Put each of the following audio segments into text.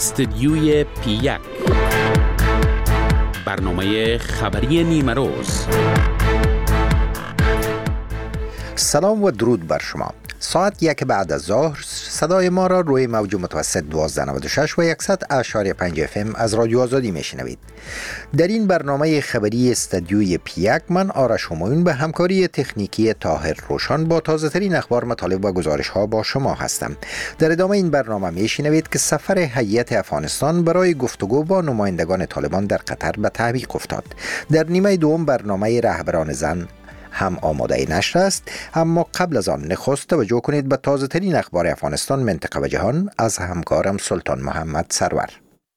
استدیوی پی1 برنامه خبری نیمه روز. سلام و درود بر شما. ساعت 1 بعد از ظهر صدای ما را روی موج متوسط 1296 و 100.5 FM از رادیو آزادی میشنوید. در این برنامه خبری استدیوی پی1 من آرش همایون به همکاری تکنیکی طاهر روشن با تازه ترین اخبار، مطالب و گزارش ها با شما هستم. در ادامه این برنامه میشنوید که سفر هیئت افغانستان برای گفتگو با نمایندگان طالبان در قطر به تعویق افتاد. در نیمه دوم برنامه رهبران زن هم آماده نشر است، اما قبل از آن نخست توجه کنید به تازه ترین اخبار افغانستان، منطقه و جهان از همکارم سلطان محمد سرور.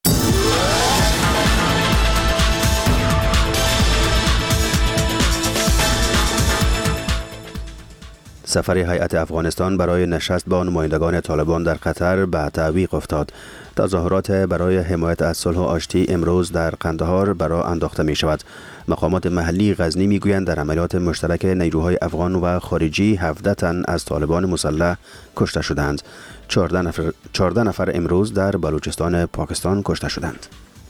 سفر هیئت افغانستان برای نشست با نمایندگان طالبان در قطر به تعویق افتاد. تظاهرات برای حمایت از صلح و آشتی امروز در قندهار برآ انداخته می شود. مقامات محلی غزنی می گویند در عملیات مشترک نیروهای افغان و خارجی 17 تن از طالبان مسلح کشته شدند. 14 نفر امروز در بلوچستان پاکستان کشته شدند.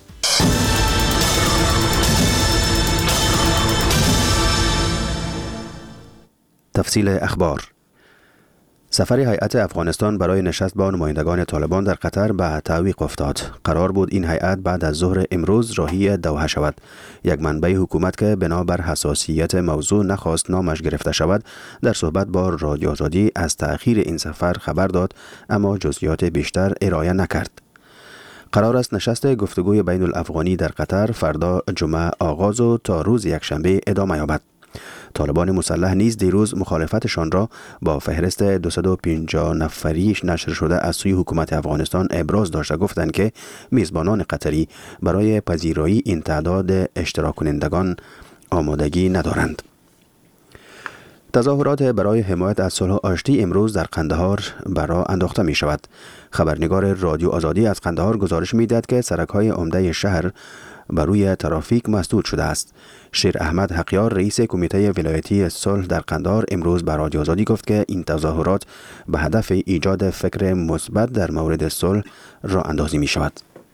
تفصیل اخبار. سفر هیئت افغانستان برای نشست با نمایندگان طالبان در قطر به تعویق افتاد. قرار بود این هیئت بعد از ظهر امروز راهی دوحه شود. یک منبع حکومت که بنابر حساسیت موضوع نخواست نامش گرفته شود، در صحبت با رادیو آزادی از تأخیر این سفر خبر داد، اما جزئیات بیشتر ارائه نکرد. قرار است نشست گفتگوی بین الافغانی در قطر فردا جمعه آغاز و تا روز یکشنبه ادامه یابد. طالبان مسلح نیز دیروز مخالفتشان را با فهرست 250 نفری نشر شده از سوی حکومت افغانستان ابراز داشته، گفتند که میزبانان قطری برای پذیرایی این تعداد اشتراک کنندگان آمادگی ندارند. تظاهرات برای حمایت از صلح و آشتی امروز در قندهار برآ انداخته می شود. خبرنگار رادیو آزادی از قندهار گزارش می دهد که سرک‌های عمده شهر بر روی ترافیک مسدود شده است. شیر احمد حقیار رئیس کمیته ولایتی صلح در قندهار امروز به رادیو آزادی گفت که این تظاهرات به هدف ایجاد فکر مثبت در مورد صلح راه اندازی می شود.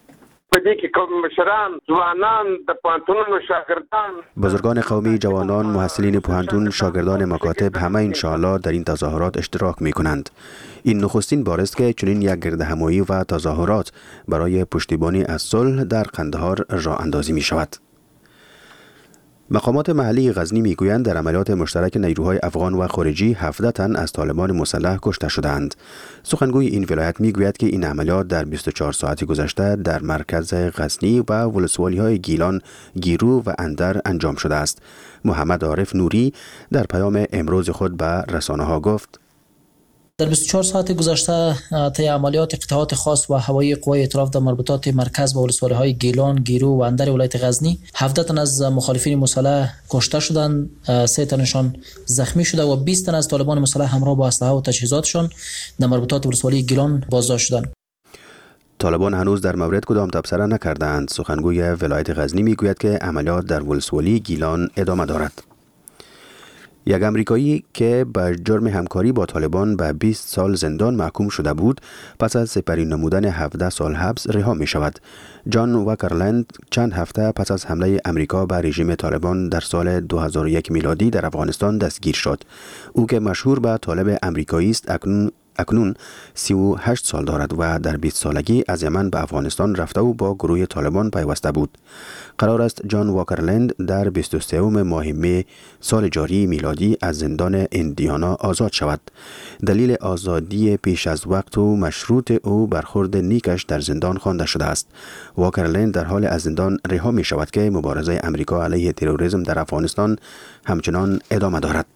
بزرگان قومی، جوانان، محصلین پوهنتون، شاگردان مکاتب همه انشاءالله در این تظاهرات اشتراک می کنند. این نخستین بار است که چنین یک گردهمایی و تظاهرات برای پشتیبانی از صلح در قندهار راه اندازی می شود. مقامات محلی غزنی میگویند در عملیات مشترک نیروهای افغان و خارجی 17 تن از طالبان مسلح کشته شدند. سخنگوی این ولایت میگوید که این عملیات در 24 ساعت گذشته در مرکز غزنی و ولسوالی‌های گیلان، گیرو و اندر انجام شده است. محمد عارف نوری در پیام امروز خود به رسانه‌ها گفت: در 24 ساعت گذشته طی عملیات اقتحاط خاص و هوایی قوای ائتلاف در مربوطات مرکز و ولسوالی‌های گیلان، گیرو و اندر ولایت غزنی 17 تن از مخالفین مسلح کشته شدند، 3 تنشان زخمی شده و 20 تن از طالبان مسلح همراه با اسلحه و تجهیزاتشان در مربوطات ولسوالی گیلان بازداشت شدند. طالبان هنوز در مورد کدام تبصره نکردند. سخنگوی ولایت غزنی میگوید که عملیات در ولسوالی گیلان ادامه دارد. یک امریکایی که به جرم همکاری با طالبان به 20 سال زندان محکوم شده بود، پس از سپری نمودن 17 سال حبس رها می شود. جان واکرلند چند هفته پس از حمله امریکا به رژیم طالبان در سال 2001 میلادی در افغانستان دستگیر شد. او که مشهور به طالب امریکایی است، اکنون 38 سال دارد و در 20 سالگی از یمن به افغانستان رفته و با گروه طالبان پیوسته بود. قرار است جان واکرلند در 23 ماه می سال جاری میلادی از زندان ایندیانا آزاد شود. دلیل آزادی پیش از وقت و مشروط او برخورد نیکش در زندان خوانده شده است. واکرلند در حال از زندان رها می شود که مبارزه امریکا علیه تروریسم در افغانستان همچنان ادامه دارد.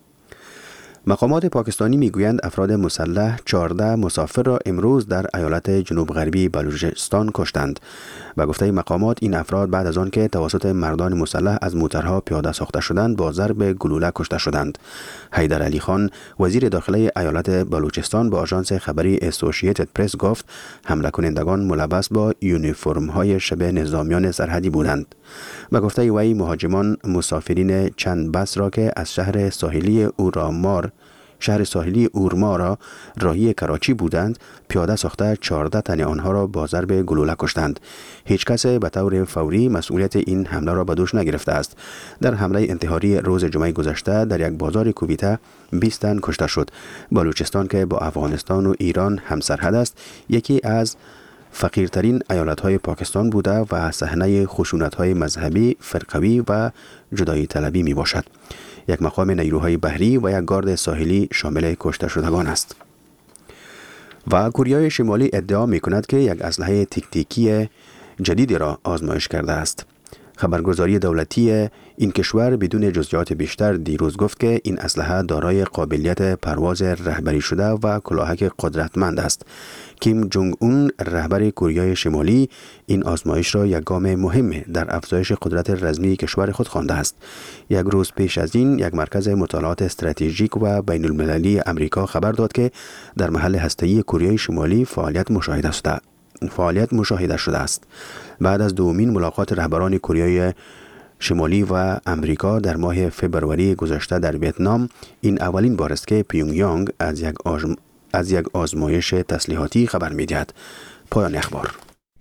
مقامات پاکستانی میگویند افراد مسلح 14 مسافر را امروز در ایالت جنوب غربی بلوچستان کشتند. به گفته مقامات این افراد بعد از آن که توسط مردان مسلح از موترها پیاده ساخته شدند با ضرب گلوله کشته شدند. حیدر علی خان وزیر داخله ایالت بلوچستان با آژانس خبری اسوسییتد پرس گفت حمله کنندگان ملبس با یونیفرم های شبه نظامیان سرحدی بودند. به گفته وی مهاجمان مسافرین چند بس را که از شهر ساحلی اورامار شهر ساحلی اورما را راهی کراچی بودند، پیاده ساخته 14 تن آنها را با ضرب گلوله کشتند. هیچ کس به طور فوری مسئولیت این حمله را به دوش نگرفته است. در حمله انتحاری روز جمعه گذشته در یک بازار کویته 20 تن کشته شد. بلوچستان که با افغانستان و ایران همسرحد است، یکی از فقیرترین ایالت‌های پاکستان بوده و صحنه خشونت‌های مذهبی، فرقوی و جدایی طلبی می باشد. یک مقام نیروهای بحری و یک گارد ساحلی شامل کشته شدگان است. و کره شمالی ادعا می کند که یک اسلحه تاکتیکی جدیدی را آزمایش کرده است. خبرگزاری دولتی این کشور بدون جزئیات بیشتر دیروز گفت که این اسلحه دارای قابلیت پرواز رهبری شده و کلاهک قدرتمند است. کیم جونگ اون رهبر کره شمالی این آزمایش را یک گام مهم در افزایش قدرت رزمی کشور خود خوانده است. یک روز پیش از این یک مرکز مطالعات استراتژیک و بین المللی امریکا خبر داد که در محل هسته‌ای کره شمالی فعالیت مشاهده شده است. بعد از دومین ملاقات رهبران کره شمالی و امریکا در ماه فبروری گذشته در ویتنام، این اولین بار است که پیونگ یانگ از یک آزمایش تسلیحاتی خبر می‌دهد. پایان اخبار.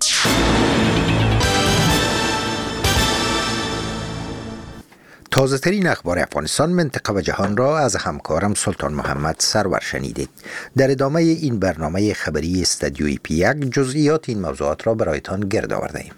تازه ترین اخبار افغانستان، منطقه و جهان را از همکارم سلطان محمد سرور شنیدید. در ادامه این برنامه خبری استودیوی پی یک جزئیات این موضوعات را برایتان گرد آورده ایم.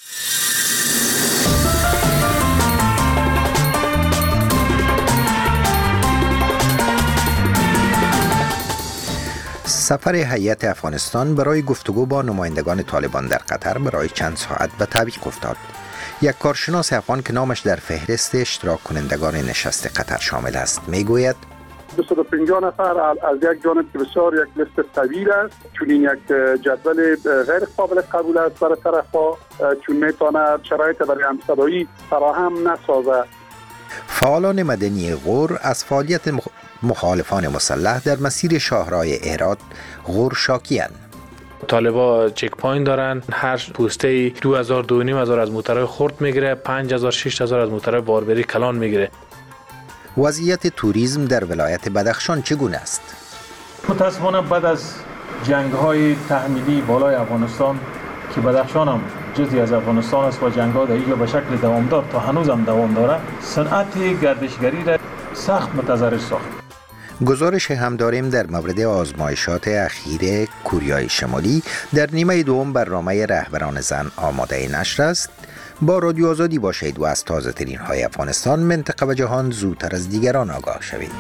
سفر هیئت افغانستان برای گفتگو با نمایندگان طالبان در قطر برای چند ساعت به تعویق افتاد. یک کارشناس افغان که نامش در فهرست اشتراک کنندگان نشست قطر شامل است میگوید 250 نفر از یک جانب که بسیار یک لیست طویل است، چون این یک جدول غیر قابل قبول است برای طرف‌ها، چون میتواند شرایط برای همصدایی فراهم نسازد. فعالان مدنی غور از فعالیت مخالفان مسلح در مسیر شاهراه هرات غور شاکی‌اند. طالبا چک پوینت دارن، هر پوسته 2000-2500 از موترهای خرد میگیره، 5000-6000 از موترهای باربری کلان میگیره. وضعیت توریسم در ولایت بدخشان چگونه است؟ متاسفانه بعد از جنگ‌های تحمیلی بالای افغانستان که بدخشان هم جزئی از افغانستان است و جنگ‌ها در اینجا به شکل دوامدار تا هنوز هم دوام داره، صنعت گردشگری را سخت متضرر ساخت. گزارش هم داریم در مورد آزمایشات اخیر کره شمالی در نیمه دوم برنامه رهبران زن آماده نشر است. با رادیو آزادی باشید و از تازه ترین های افغانستان، منطقه و جهان زودتر از دیگران آگاه شوید.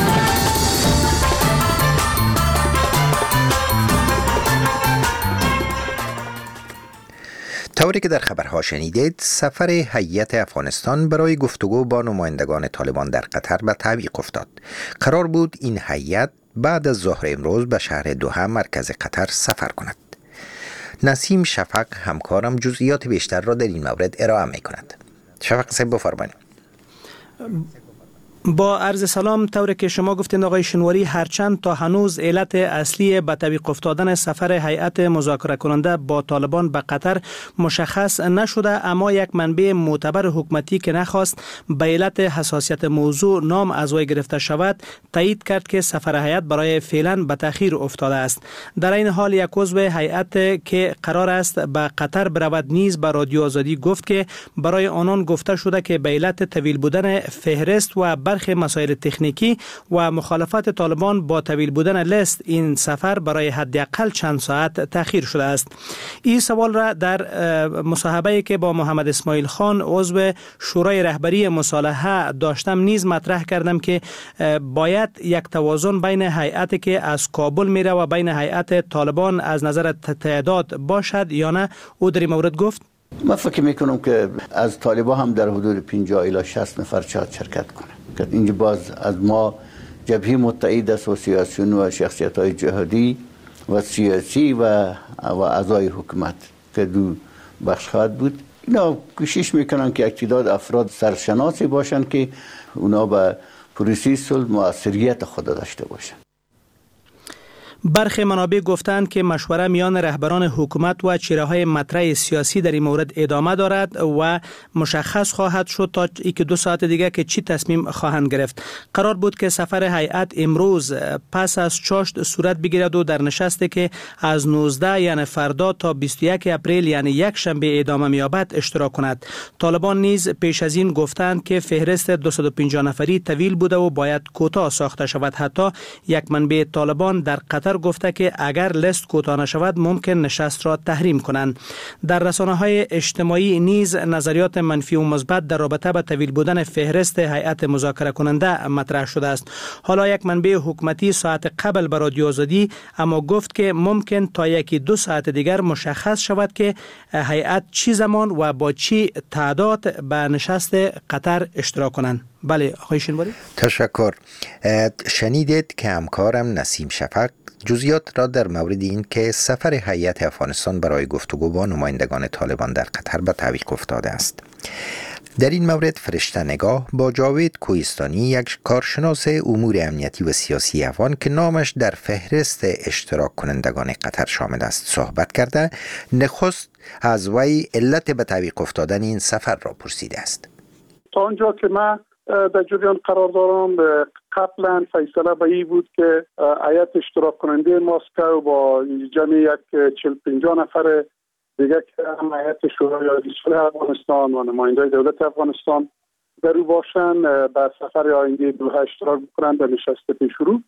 طوری که در خبرها شنیدید، سفر هیئت افغانستان برای گفتگو با نمایندگان طالبان در قطر به تعویق افتاد. قرار بود این هیئت بعد از ظهر امروز به شهر دوحه مرکز قطر سفر کند. نسیم شفق همکارم جزئیات بیشتر را در این مورد ارائه می کند. شفق صاحب بفرمایید. با عرض سلام، طوری که شما گفتین آقای شنواری، هرچند تا هنوز علت اصلی به تعویق افتادن سفر هیئت مذاکره کننده با طالبان به قطر مشخص نشده، اما یک منبع معتبر حکومتی که نخواست به علت حساسیت موضوع نام از وی گرفته شود تایید کرد که سفر هیئت برای فعلا به تأخیر افتاده است. در این حال یک عضو هیئت که قرار است به قطر برود نیز به رادیو آزادی گفت که برای آنان گفته شده که به علت طویل بودن فهرست و برخی مسائل تکنیکی و مخالفت طالبان با طویل بودن لیست این سفر برای حداقل چند ساعت تأخیر شده است. این سوال را در مصاحبه‌ای که با محمد اسماعیل خان عضو شورای رهبری مصالحه داشتم نیز مطرح کردم که باید یک توازن بین هیئتی که از کابل میره و بین هیئت طالبان از نظر تعداد باشد یا نه. او در این مورد گفت من فکر میکنم که از طالبان هم در حدود 50 الی 60 نفر شرکت کنه. اینجا باز از ما جبهه متحد است و سیاسیون و شخصیت‌های جهادی و سیاسی و اعضای حکومت که دو بخش خواهد بود. اینا کوشش میکنن که تعداد افراد سرشناسی باشن که اونا به پروسه صلح مؤثریت خود داشته باشن. برخی منابع گفتند که مشوره میان رهبران حکومت و چهره‌های مطرح سیاسی در این مورد ادامه دارد و مشخص خواهد شد تا 1-2 ساعت دیگر که چی تصمیم خواهند گرفت. قرار بود که سفر هیئت امروز پس از چاشت صورت بگیرد و در نشستی که از 19 یعنی فردا تا 21 اپریل یعنی یک شنبه ادامه می‌یابد اشتراک کند. طالبان نیز پیش از این گفتند که فهرست 250 نفری طویل بوده و باید کوتاه ساخته شود. حتی یک منبع طالبان در قطر گفته که اگر لیست کوتاه نشود ممکن نشست را تحریم کنند. در رسانه‌های اجتماعی نیز نظریات منفی و مثبت در رابطه با طویل بودن فهرست هیئت مذاکره کننده مطرح شده است. حالا یک منبع حکومتی ساعت قبل به رادیو آزادی اما گفت که ممکن تا 1-2 ساعت دیگر مشخص شود که هیئت چی زمان و با چی تعداد به نشست قطر اشتراک کنند. بله آقای شنواری. تشکر. شنیدید که همکارم نسیم شفق جزئیات را در مورد این که سفر هیئت افغانستان برای گفتگو با نمایندگان طالبان در قطر به تعویق افتاده است. در این مورد فرشته نگاه با جاوید کوهستانی، یک کارشناس امور امنیتی و سیاسی افغان که نامش در فهرست اشتراک کنندگان قطر شامل است صحبت کرده، نخست از وی علت به تعویق افتادن این سفر را پرسیده است. تا آنجا که من در جریان قرار دارم، قبلا فیصله به این بود که هیئت اشتراک کننده مسکو با جمع 40-50 نفر دیگه که هم هیئت شورای عالی صلح افغانستان و نمایندای دولت افغانستان در او باشن به سفر آینده دوحه اشتراک بکنند در نشست پیشرو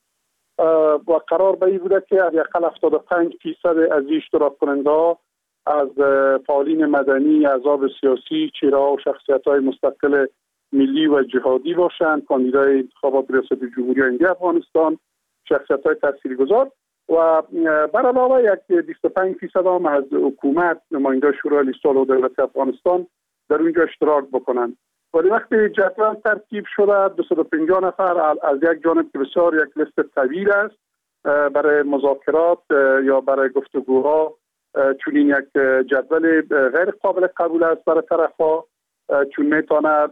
و قرار به این بوده که حداقل 75% از اشتراک کننده ها از فعالین مدنی، احزاب سیاسی، چهره‌ها و شخصیت‌های مستقل ملی و جهادی باشند، کاندیدای انتخابات ریاست جمهوری آینده افغانستان، شخصیت‌های تاثیرگذار و بر علاوه 25% هم از حکومت، نماینده شورای عالی صلح و دولت افغانستان در اونجا اشتراک بکنند. ولی وقتی جدول ترتیب شده 250 نفر از یک جانب که بسیار یک لیست طویل است برای مذاکرات یا برای گفتگوها، چون این یک جدول غیر قابل قبول است برای طرف‌ها، چون میتونه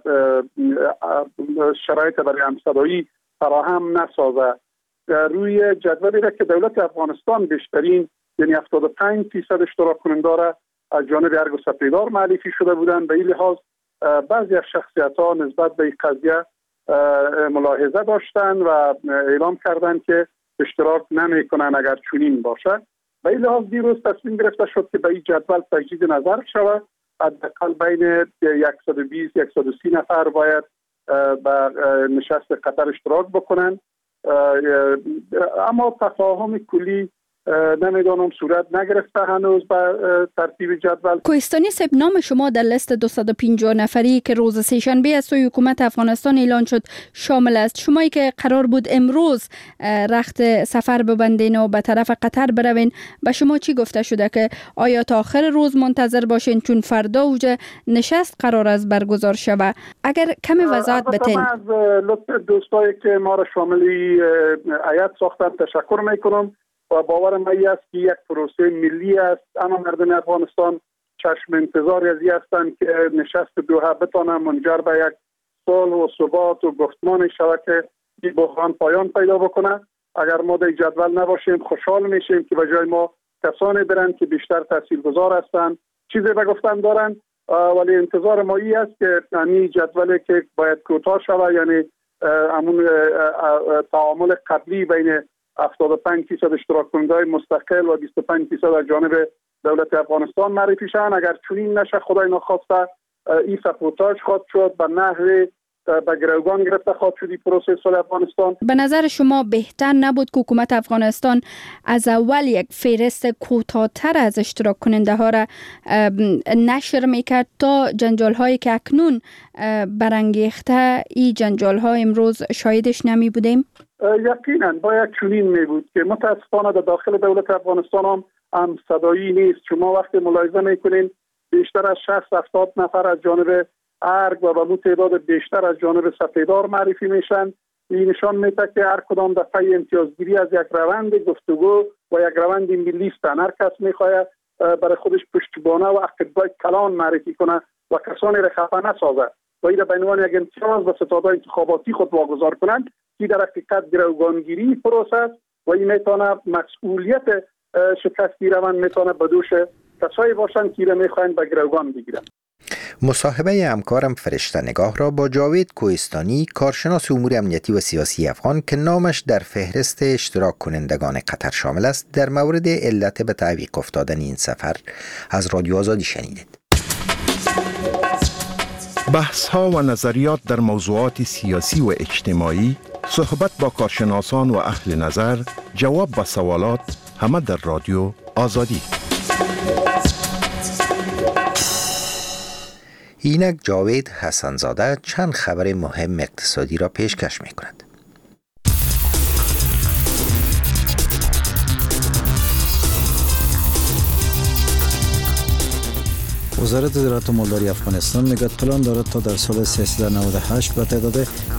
شرایط برای همصدایی فراهم نسازه. روی جدولی را که دولت افغانستان بیشترین یعنی 75% اشتراک کننده را از جانب ارگ و سپیدار معرفی شده بودند، به این لحاظ بعضی از شخصیت‌ها نسبت به این قضیه ملاحظه داشتند و اعلام کردند که اشتراک نمی‌کنند اگر چنین باشد. به این لحاظ دیروز تصمیم گرفته شد که به این جدول تجدید نظر شود. حداقل بین 120-130 نفر باید به نشست قطر اشتراک بکنند، اما تفاهم کلی نمیدانم صورت نگرفته هنوز به ترتیب جدول. کوهستانی صاحب، نام شما در لیست 250 نفری که روز سه‌شنبه از سوی حکومت افغانستان اعلان شد شامل است. شمایی که قرار بود امروز رخت سفر ببندین و به طرف قطر بروین، به شما چی گفته شده که آیا تا آخر روز منتظر باشین چون فردا اوج نشست قرار است برگزار شود؟ اگر کمی وضاحت بتین. از لطف دوستایی که ما را شامل هیئت ساختن تشکر میکنم و باورم است که یک پروسه ملی است. اما مردم افغانستان چشم انتظاری از این هستند که نشست دوحه بتانه منجر به یک صلح و ثبات و گفتمان شود که این بحران پایان پیدا بکنه. اگر ما در جدول نباشیم خوشحال میشیم که به جای ما کسانی برند که بیشتر تاثیرگذار هستند، چیزی به گفتن دارند، ولی انتظار ما این است که این جدولی که باید کوتاه شود، یعنی همون تعامل قبلی بین 75% اشتراک کننده‌های مستقل و 25% از جانب دولت افغانستان معرفی شدن. اگر چنین نشه خدای نخواسته این سبوتاژ خواهد شد، به نحو به گروگان گرفته خواهد شد پروسه صلح افغانستان. به نظر شما بهتر نبود که حکومت افغانستان از اول یک فهرست کوتاه‌تر از اشتراک کننده ها را نشر میکرد تا جنجال هایی که اکنون برانگیخته این جنجال ها امروز شاهدش نمی بودیم؟ یقینا باید چنین می بود که متاسفانه در داخل دولت افغانستان هم صدایی نیست. شما وقتی ملاحظه میکنین بیشتر از 60-70 نفر از جانب ارگ و به تعداد بیشتر از جانب سپیدار معرفی میشن. این نشان میده که هر کدام دفعه امتیازگیری از یک روند گفتگو و یک روند ملی است. هر کس میخواد برای خودش پشتیبانه و عقیده کلان معرفی کنه و کسانی را خفه نسازه و این به عنوان یک امتیاز و ستاد انتخاباتی خود واگذار کنند که در حقیقت گروگانگیری پروسه است و این میتونه مسئولیت شکست روند میتونه به دوش کسایی باشن که را میخواین به گروگان بگیرن. مصاحبه همکارم فرشته نگاه را با جاوید کوهستانی، کارشناس امور امنیتی و سیاسی افغان که نامش در فهرست اشتراک کنندگان قطر شامل است، در مورد علت به تعویق افتادن این سفر از رادیو آزادی شنیدید. بحث ها و نظریات در موضوعات سیاسی و اجتماعی، صحبت با کارشناسان و اهل نظر، جواب به سوالات، همه در رادیو آزادی. اینک جاوید حسنزاده چند خبر مهم اقتصادی را پیشکش می کند. وزارت زراعت و مالداری افغانستان میگه پلان دارد تا در سال 1398 به تعداد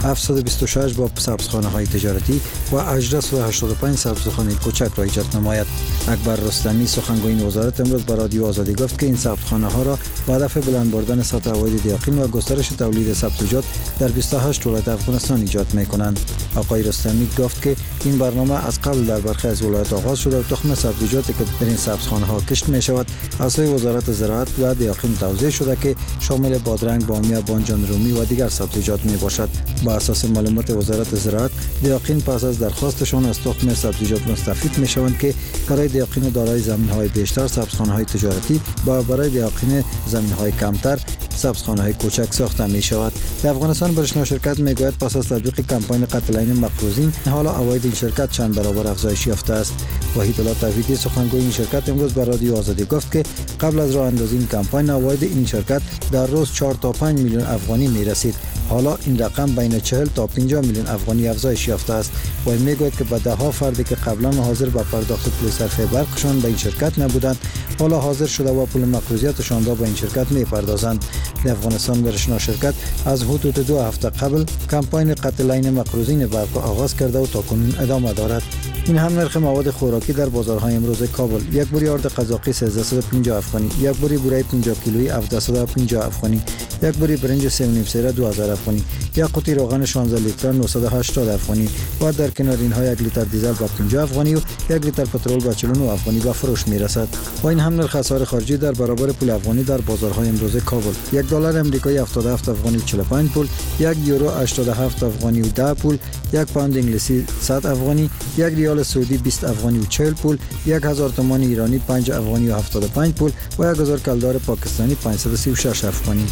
726 با سبزخانه‌های تجارتی و 1885 سبزخانه کوچک را ایجاد نماید. اکبر رستمی سخنگوی این وزارت امروز به رادیو آزادی گفت که این سبزخانه‌ها را با هدف بلند بردن سطح عواید دیاقین و گسترش تولید سبزیجات در 28 ولایت افغانستان ایجاد می‌کنند. آقای رستمی گفت که این برنامه از قبل در برخی از ولایات آغاز شده و تخم سبزیجاتی که در این سبزخانه‌ها کشت می‌شود از سوی وزارت زراعت و دیاقین توزیع شده که شامل بادرنگ، بامیه، بانجان رومی و دیگر سبزیجات می باشد. با اساس معلومات وزارت زراعت، دیاقین پس از درخواستشان از تخم سبزیجات مستفید می شوند که برای دیاقین دارای زمین‌های بیشتر سبزخانه‌های تجارتی و برای دیاقین زمین‌های کمتر سبزخانه‌های کوچک ساخته می شود. در افغانستان برشنا شرکت می گوید پس از تطبیق کمپاین قطع لین مقروضین حالا عواید این شرکت چند برابر افزایش یافته است. وحید الله توحیدی سخنگوی این شرکت امروز به رادیو آزادی گفت که قبل از راه اندازی این کمپاین عواید این شرکت در روز 4 تا 5 میلیون افغانی می رسید. حالا این رقم بین 40 تا 50 میلیون افغانی افزایش یافته است و می گوید که به ده ها فردی که قبلا حاضر به پرداخت پول صرفه برقشان به این شرکت نبودند حالا حاضر شده و پول مقروضیتشان را به این شرکت می پردازند. در افغانستان برشنا شرکت از حدود 2 هفته قبل کمپاین قطع لین مقروضین برق آغاز کرده و تاکنون ادامه دارد. این هم نرخ مواد خوراکی در بازارهای امروز کابل: یک بوری آرد قزاقی 1350 افغانی، یک بوری بوره 50 کیلویی 1750 افغانی، یک بوری برنج 3.5 سیره 2000 افغانی، یک قوطی روغن 16 لیتر 980 افغانی و در کنار اینها 1 لیتر دیزل با 50 افغانی و 1 لیتر پترول با 49 افغانی به فروش میرسد. و این هم نرخ اسعار خارجی در برابر پول افغانی در بازارهای امروز کابل: یک دلار امریکایی 77 افغانی و 45 پول، یک یورو 87 افغانی و 10 پول، یک پوند انگلیسی 100 افغانی، یک ریال سعودی 20 افغانی و 40 پول، 1000 تومان ایرانی 5 افغانی و 75 پول و 1000 کلدار پاکستانی 536 افغانی.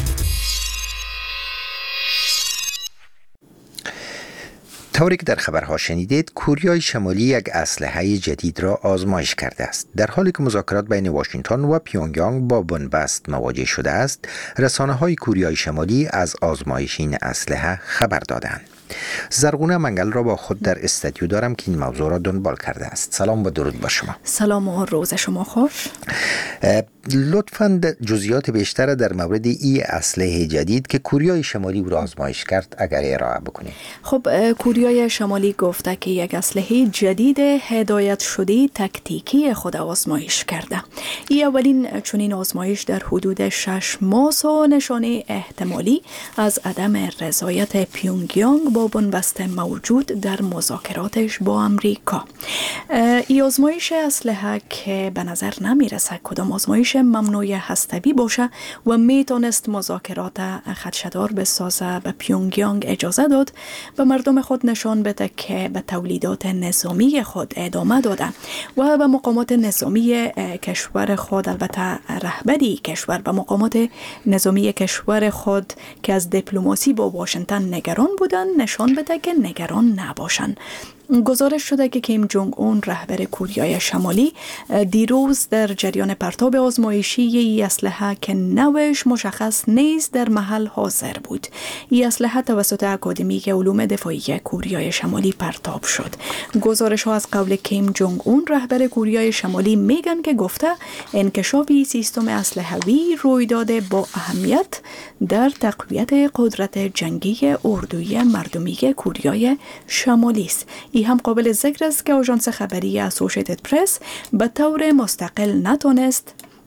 طوری که در خبرها شنیدید، کوریای شمالی یک اسلحه جدید را آزمایش کرده است. در حالی که مذاکرات بین واشنگتن و پیونگیانگ با بنبست مواجه شده است، رسانه‌های کوریای شمالی از آزمایش این اسلحه خبر دادند. زرغونه منگل را با خود در استودیو دارم که این موضوع را دنبال کرده است. سلام و درود بر شما. سلام و روز شما خوش. لطفاً جزئیات بیشتر در مورد این اسلحه جدید که کوریای شمالی او را آزمایش کرد اگر ارائه بکنید. خب کوریای شمالی گفته که یک اسلحه جدید هدایت شده تکتیکی خود آزمایش کرده. این اولین چنین آزمایش در حدود 6 ماه و نشانه احتمالی از عدم رضایت پیونگیانگ با بنبست موجود در مذاکراتش با امریکا. این آزمایش اسلحه که به نظر نمیرسه کدام آزمایش ممنوع هسته‌ای باشه و میتونست مذاکرات خدشه‌دار بسازه، به پیونگیانگ اجازه داد به مردم خود نشان بده که به تولیدات نظامی خود ادامه دادن و به مقامات نظامی کشور خود، البته رهبری کشور و مقامات نظامی کشور خود که از دیپلماسی با واشنگتن نگران بودن نشان بده که نگران نباشن. گزارش شده که کیم جونگ اون رهبر کوریای شمالی دیروز در جریان پرتاب آزمایشی ای اسلحه که نوعش مشخص نیست در محل حاضر بود. این اسلحه توسط اکادمی علوم دفاعی کوریای شمالی پرتاب شد. گزارش ها از قول کیم جونگ اون رهبر کوریای شمالی میگن که گفته انکشاف سیستم اسلحه‌ای رویداد با اهمیت در تقویت قدرت جنگی اردوی مردمی کوریای شمالی است. این هم قابل ذکر است که آژانس خبری اسوسییتد پرس به طور مستقل نتونست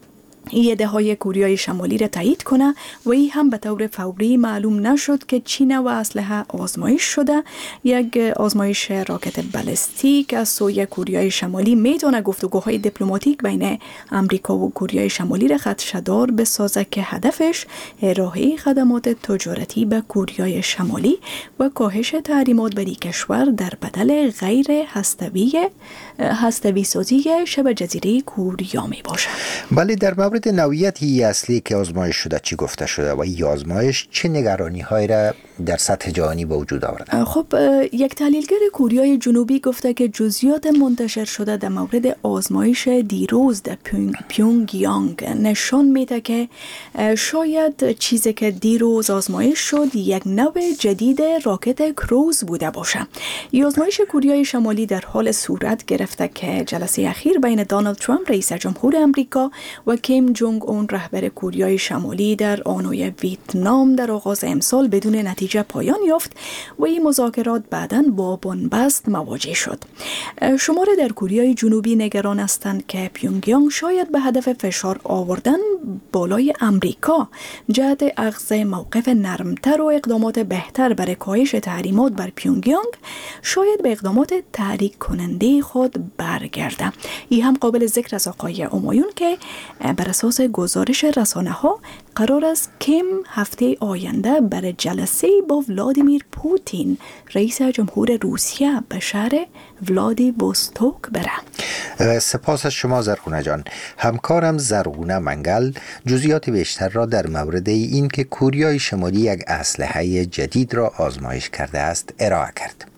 ایده‌های کوریای شمالی را تایید کنه و این هم به طور فوری معلوم نشد که چی نوع اسلحه آزمایش شده. یک آزمایش راکت بالستیک از سوی کوریای شمالی میتونه گفتگوهای دیپلماتیک بین امریکا و کوریای شمالی را خدشه‌دار بسازه که هدفش ارائه خدمات تجارتی به کوریای شمالی و کاهش تحریمات بر کشور در بدل غیر هسته‌ای سازی شبه جزیره کوریا می باشه. بله، در مورد نوعیت اصلی که آزمایش شده چی گفته شده و این آزمایش چه نگرانی های را در سطح جهانی به وجود آورده؟ خب یک تحلیلگر کوریای جنوبی گفته که جزئیات منتشر شده در مورد آزمایش دیروز در پیونگ یانگ نشان میده که شاید چیزی که دیروز آزمایش شد یک نوع جدید راکت کروز بوده باشه. این آزمایش کوریای شمالی در حال صورت گرفته که جلسه اخیر بین دونالد ترامپ رئیس جمهور امریکا و کیم جونگ اون رهبر کوریای شمالی در آنوی ویتنام در آغاز امسال بدون نتیجه پایان یافت و این مذاکرات بعداً با بنبست مواجه شد. شماره در کوریای جنوبی نگران هستند که پیونگ یانگ شاید به هدف فشار آوردن بالای امریکا جهت اخذ موقف نرمتر و اقدامات بهتر برای کاهش تحریمات بر پیونگ یانگ شاید به اقدامات تحریک کننده خود برگرده. این هم قابل ذکر از آقای اومایون که بر اساس گزارش رسانه ها قرار است کیم هفته آینده برای جلسه با ولادیمیر پوتین رئیس جمهور روسیه به شهر ولادیوستوک بره. سپاس از شما زرغونه جان. همکارم زرغونه منگل جزئیات بیشتر را در مورد این که کوریای شمالی یک اسلحه جدید را آزمایش کرده است ارائه کرد.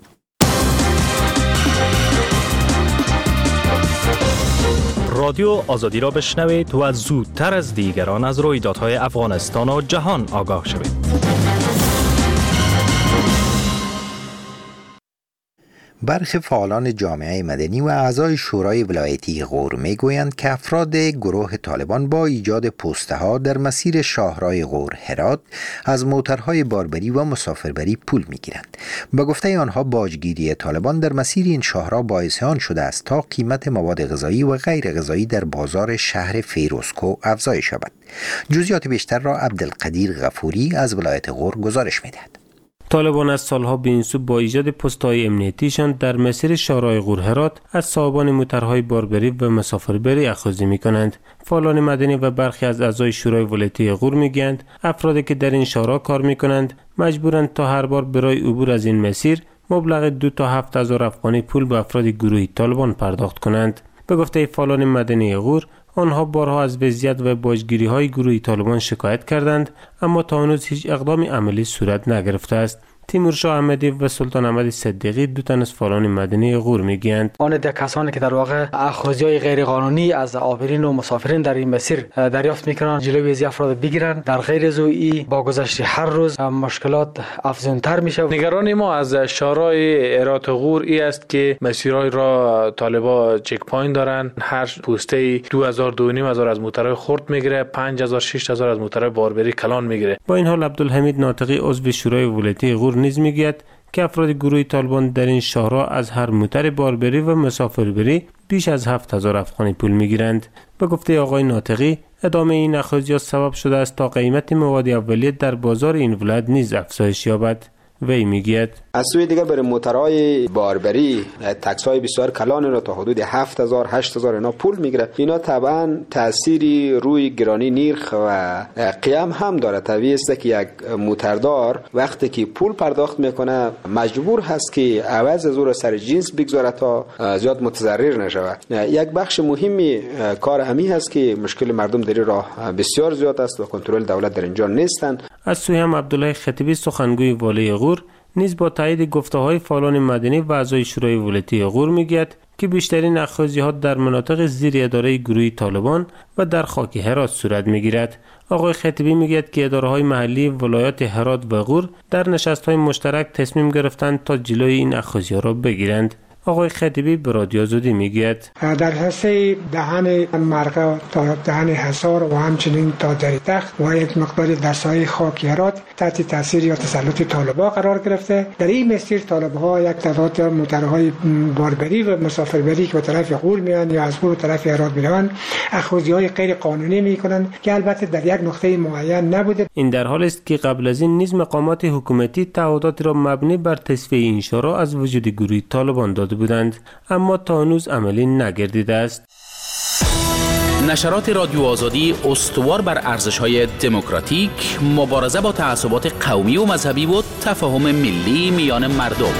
رادیو آزادی را بشنوید و زودتر از دیگران از رویدادهای افغانستان و جهان آگاه شوید. برخی فعالان جامعه مدنی و اعضای شورای ولایتی غور میگویند که افراد گروه طالبان با ایجاد پوسته‌ها در مسیر شاهراه غور هرات از موترهای باربری و مسافربری پول میگیرند. به گفته آنها باجگیری طالبان در مسیر این شاهراه باعث آن شده است تا قیمت مواد غذایی و غیر غذایی در بازار شهر فیروزکو افزایش یابد. جزئیات بیشتر را عبدالقدیر غفوری از ولایت غور گزارش میدهد. طالبان از سالها به این سو با ایجاد پست‌های امنیتیشان در مسیر شاهراه غور هرات از صاحبان موترهای باربری و مسافربری اخاذی می‌کنند. فعالان مدنی و برخی از اعضای شورای ولایتی غور میگویند افرادی که در این شاهراه کار می‌کنند مجبورند تا هر بار برای عبور از این مسیر مبلغ 2 تا 7,000 افغانی پول به افراد گروه طالبان پرداخت کنند. به گفته فعالان مدنی غور، آنها بارها از وضعیت و باجگیری‌های گروه طالبان شکایت کردند، اما تا هنوز هیچ اقدام عملی صورت نگرفته است. تیمورشاه احمدی و سلطان احمد صدیقی دو تن از فعالان مدنی غور میگویند آن ده کسانی که در واقع اخاذی‌های غیر قانونی از عابرین و مسافرین در این مسیر دریافت میکنند جلوی از افراد بگیرند. در غیر از او با گذشت هر روز مشکلات افزونتر میشه. نگرانی ما از شاهراه هرات غور ای است که مسیرهای را طالبا چک پوینت دارن. هر پوسته 2000 2500 از موترهای خرد میگیره، 5000 6000 از موترهای باربری کلان میگیره. با این حال عبدالحمید ناطقی عضو شورای ولایتی غور نیز میگوید که افراد گروه طالبان در این شاهراه از هر موتر باربری و مسافربری بیش از 7000 افغانی پول میگیرند. به گفته آقای ناطقی، ادامه این اخاذیات سبب شده است تا قیمت مواد اولیه در بازار این ولایت نیز افزایش یابد. وی میگوید از سوی دیگه برای موترهای باربری تکس‌های بسیار کلان را تا حدود 7000 8000 اینا پول میگیره. اینا طبعا تأثیری روی گرانی نرخ و قیام هم داره. طبیعی است که یک موتردار وقتی که پول پرداخت میکنه مجبور هست که عوض از او را سر جنس بگذاره تا زیاد متضرر نشود. یک بخش مهمی کار همی هست که مشکل مردم در راه بسیار زیاد است و کنترل دولت در اینجا نیستند. از سوی هم عبدالله خطیبی سخنگوی والی غور نیز با تایید گفته‌های فعالان مدنی و اعضای شورای ولایتی غور میگوید که بیشترین اخاذیات در مناطق زیر اداره گروه طالبان و در خاک هرات صورت میگیرد. آقای خطیبی میگوید که اداره‌های محلی ولایات هرات و غور در نشست‌های مشترک تصمیم گرفتند تا جلوی این اخاذیات را بگیرند. آقای خطیبی به رادیو آزادی میگوید در حصه دهن مرغ تا دهن حصار و همچنین تا دریتخت و یک مقدار در سایه خاکیرات تحت تاثیر یا تسلط طالبان قرار گرفته. در این مسیر طالب‌ها یک تعداد موترهای باربری و مسافربری که به طرف غول میان یا از غول به طرف هرات میروند اخوذی‌های غیر قانونی میکنند که البته در یک نقطه معین نبوده. این در حالی است که قبل از این نیز مقامات حکومتی تعهدات را مبنی بر تصفیه این شورا از وجود گروه طالبان داده بودند، اما تا هنوز عملی نگردیده است. نشرات رادیو آزادی استوار بر ارزش‌های دموکراتیک، مبارزه با تعصبات قومی و مذهبی و تفاهم ملی میان مردم.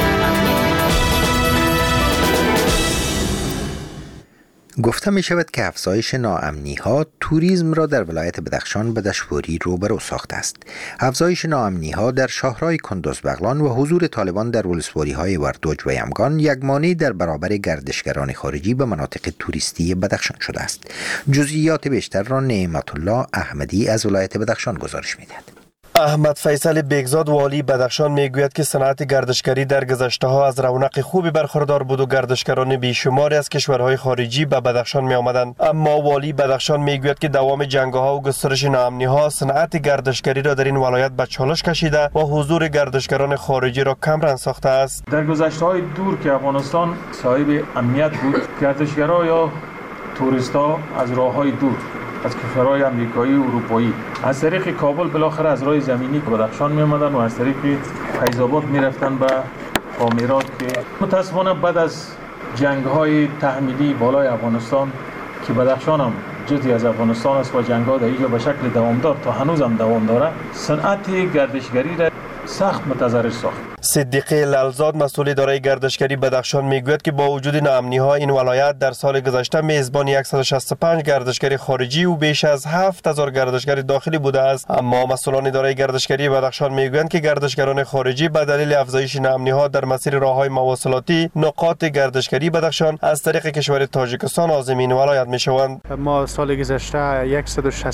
گفته می شود که افزایش ناامنی ها توریسم را در ولایت بدخشان به دشواری روبرو ساخته است. افزایش ناامنی ها در شهرهای کندوز بغلان و حضور طالبان در ولسوالی های وردوج و یمگان یک مانع در برابر گردشگران خارجی به مناطق توریستی بدخشان شده است. جزئیات بیشتر را نعمت الله احمدی از ولایت بدخشان گزارش می دهد. احمد فیصل بیگزاد والی بدخشان میگوید که صنعت گردشگری در گذشته ها از رونق خوبی برخوردار بود و گردشگران بیشماری از کشورهای خارجی به بدخشان می آمدند. اما والی بدخشان میگوید که دوام جنگ‌ها و گسترش ناامنی ها صنعت گردشگری را در این ولایت به چالش کشیده و حضور گردشگران خارجی را کمرنگ ساخته است. در گذشته‌های دور که افغانستان صاحب امنیت بود، گردشگرها یا توریست‌ها از راه‌های دور از کشورهای امریکایی و اروپایی از طریق کابل بالاخره از راه زمینی به بدخشان می آمدن و از طریق فیض‌آباد می رفتن به تعمیرات که متاسفانه بعد از جنگ‌های تحمیلی بالای افغانستان که بدخشان هم جزئی از افغانستان است و جنگ‌ها در اینجا به شکل دوامدار تا هنوز هم دوام داره، صنعت گردشگری را سخت متضرر ساخت. صدیقی لالزاد مسئول اداره گردشگری بدخشان میگوید که با وجود ناامنی ها این ولایت در سال گذشته میزبان 165 گردشگری خارجی و بیش از 7000 گردشگر داخلی بوده است. اما مسئولان اداره گردشگری بدخشان میگویند که گردشگران خارجی به دلیل افزایش ناامنی ها در مسیر راههای مواصلاتی نقاط گردشگری بدخشان از طریق کشور تاجیکستان عازم این ولایت میشوند. ما سال گذشته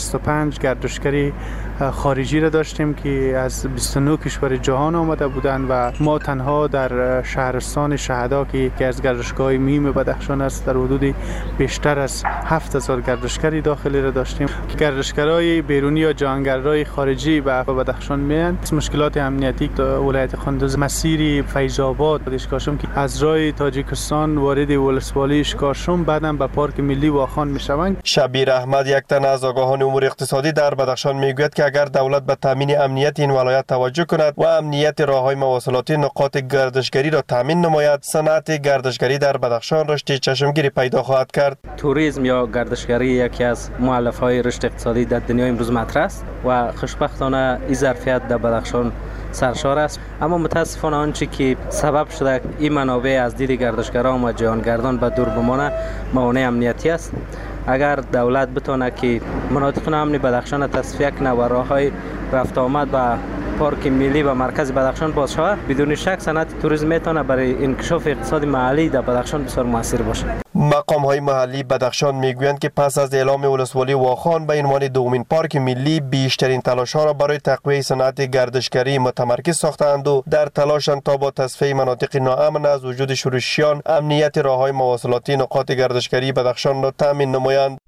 165 گردشگری خارجی را داشتیم که از 29 کشور جهان آمده بودند و ما تنها در شهرستان شهدا که از گردشگاه میم بدخشان است در حدود بیشتر از 7000 گردشگری داخلی را داشتیم. گردشگرای بیرونی یا جهانگردهای خارجی به بدخشان میاند. مشکلات امنیتی در ولایت کندوز مسیر فیض‌آباد اشکاشم که از راه تاجیکستان وارد ولسوالی اشکاشم بعدم به پارک ملی واخان میشوند. شبیر احمد یک تن از آگاهان امور اقتصادی در بدخشان میگوید که اگر دولت به تامین امنیت این ولایت توجه کند و امنیت راههای مواصلاتی نقاط گردشگری را تامین نماید، صنعت گردشگری در بدخشان رشد چشمگیری پیدا خواهد کرد. توریسم یا گردشگری یکی از مؤلفه‌های رشد اقتصادی در دنیای امروز مطرح است و خوشبختانه این ظرفیت در بدخشان سرشار است. اما متاسفانه آنچه که سبب شده این منابع از دید گردشگران و جهانگردان به دور بمانه موانع امنیتی است. اگر دولت بتونه که مناطق ناامن بدخشان تصفیه کنه و راههای رفت آمد به پارک ملی و مرکز بدخشان باز شود، بدون شک صنعت توریسم میتونه برای انکشاف اقتصاد محلی در بدخشان بسیار موثر باشه. مقام های محلی بدخشان میگویند که پس از اعلام ولسوالی واخان به عنوان دومین پارک ملی بیشترین تلاش ها را برای تقویت صنعت گردشگری متمرکز ساختند و در تلاشند تا با تصفیه مناطق ناامن از وجود شورشیان امنیت راههای مواصلاتی نقاط گردشگری بدخشان را تامین نمایند.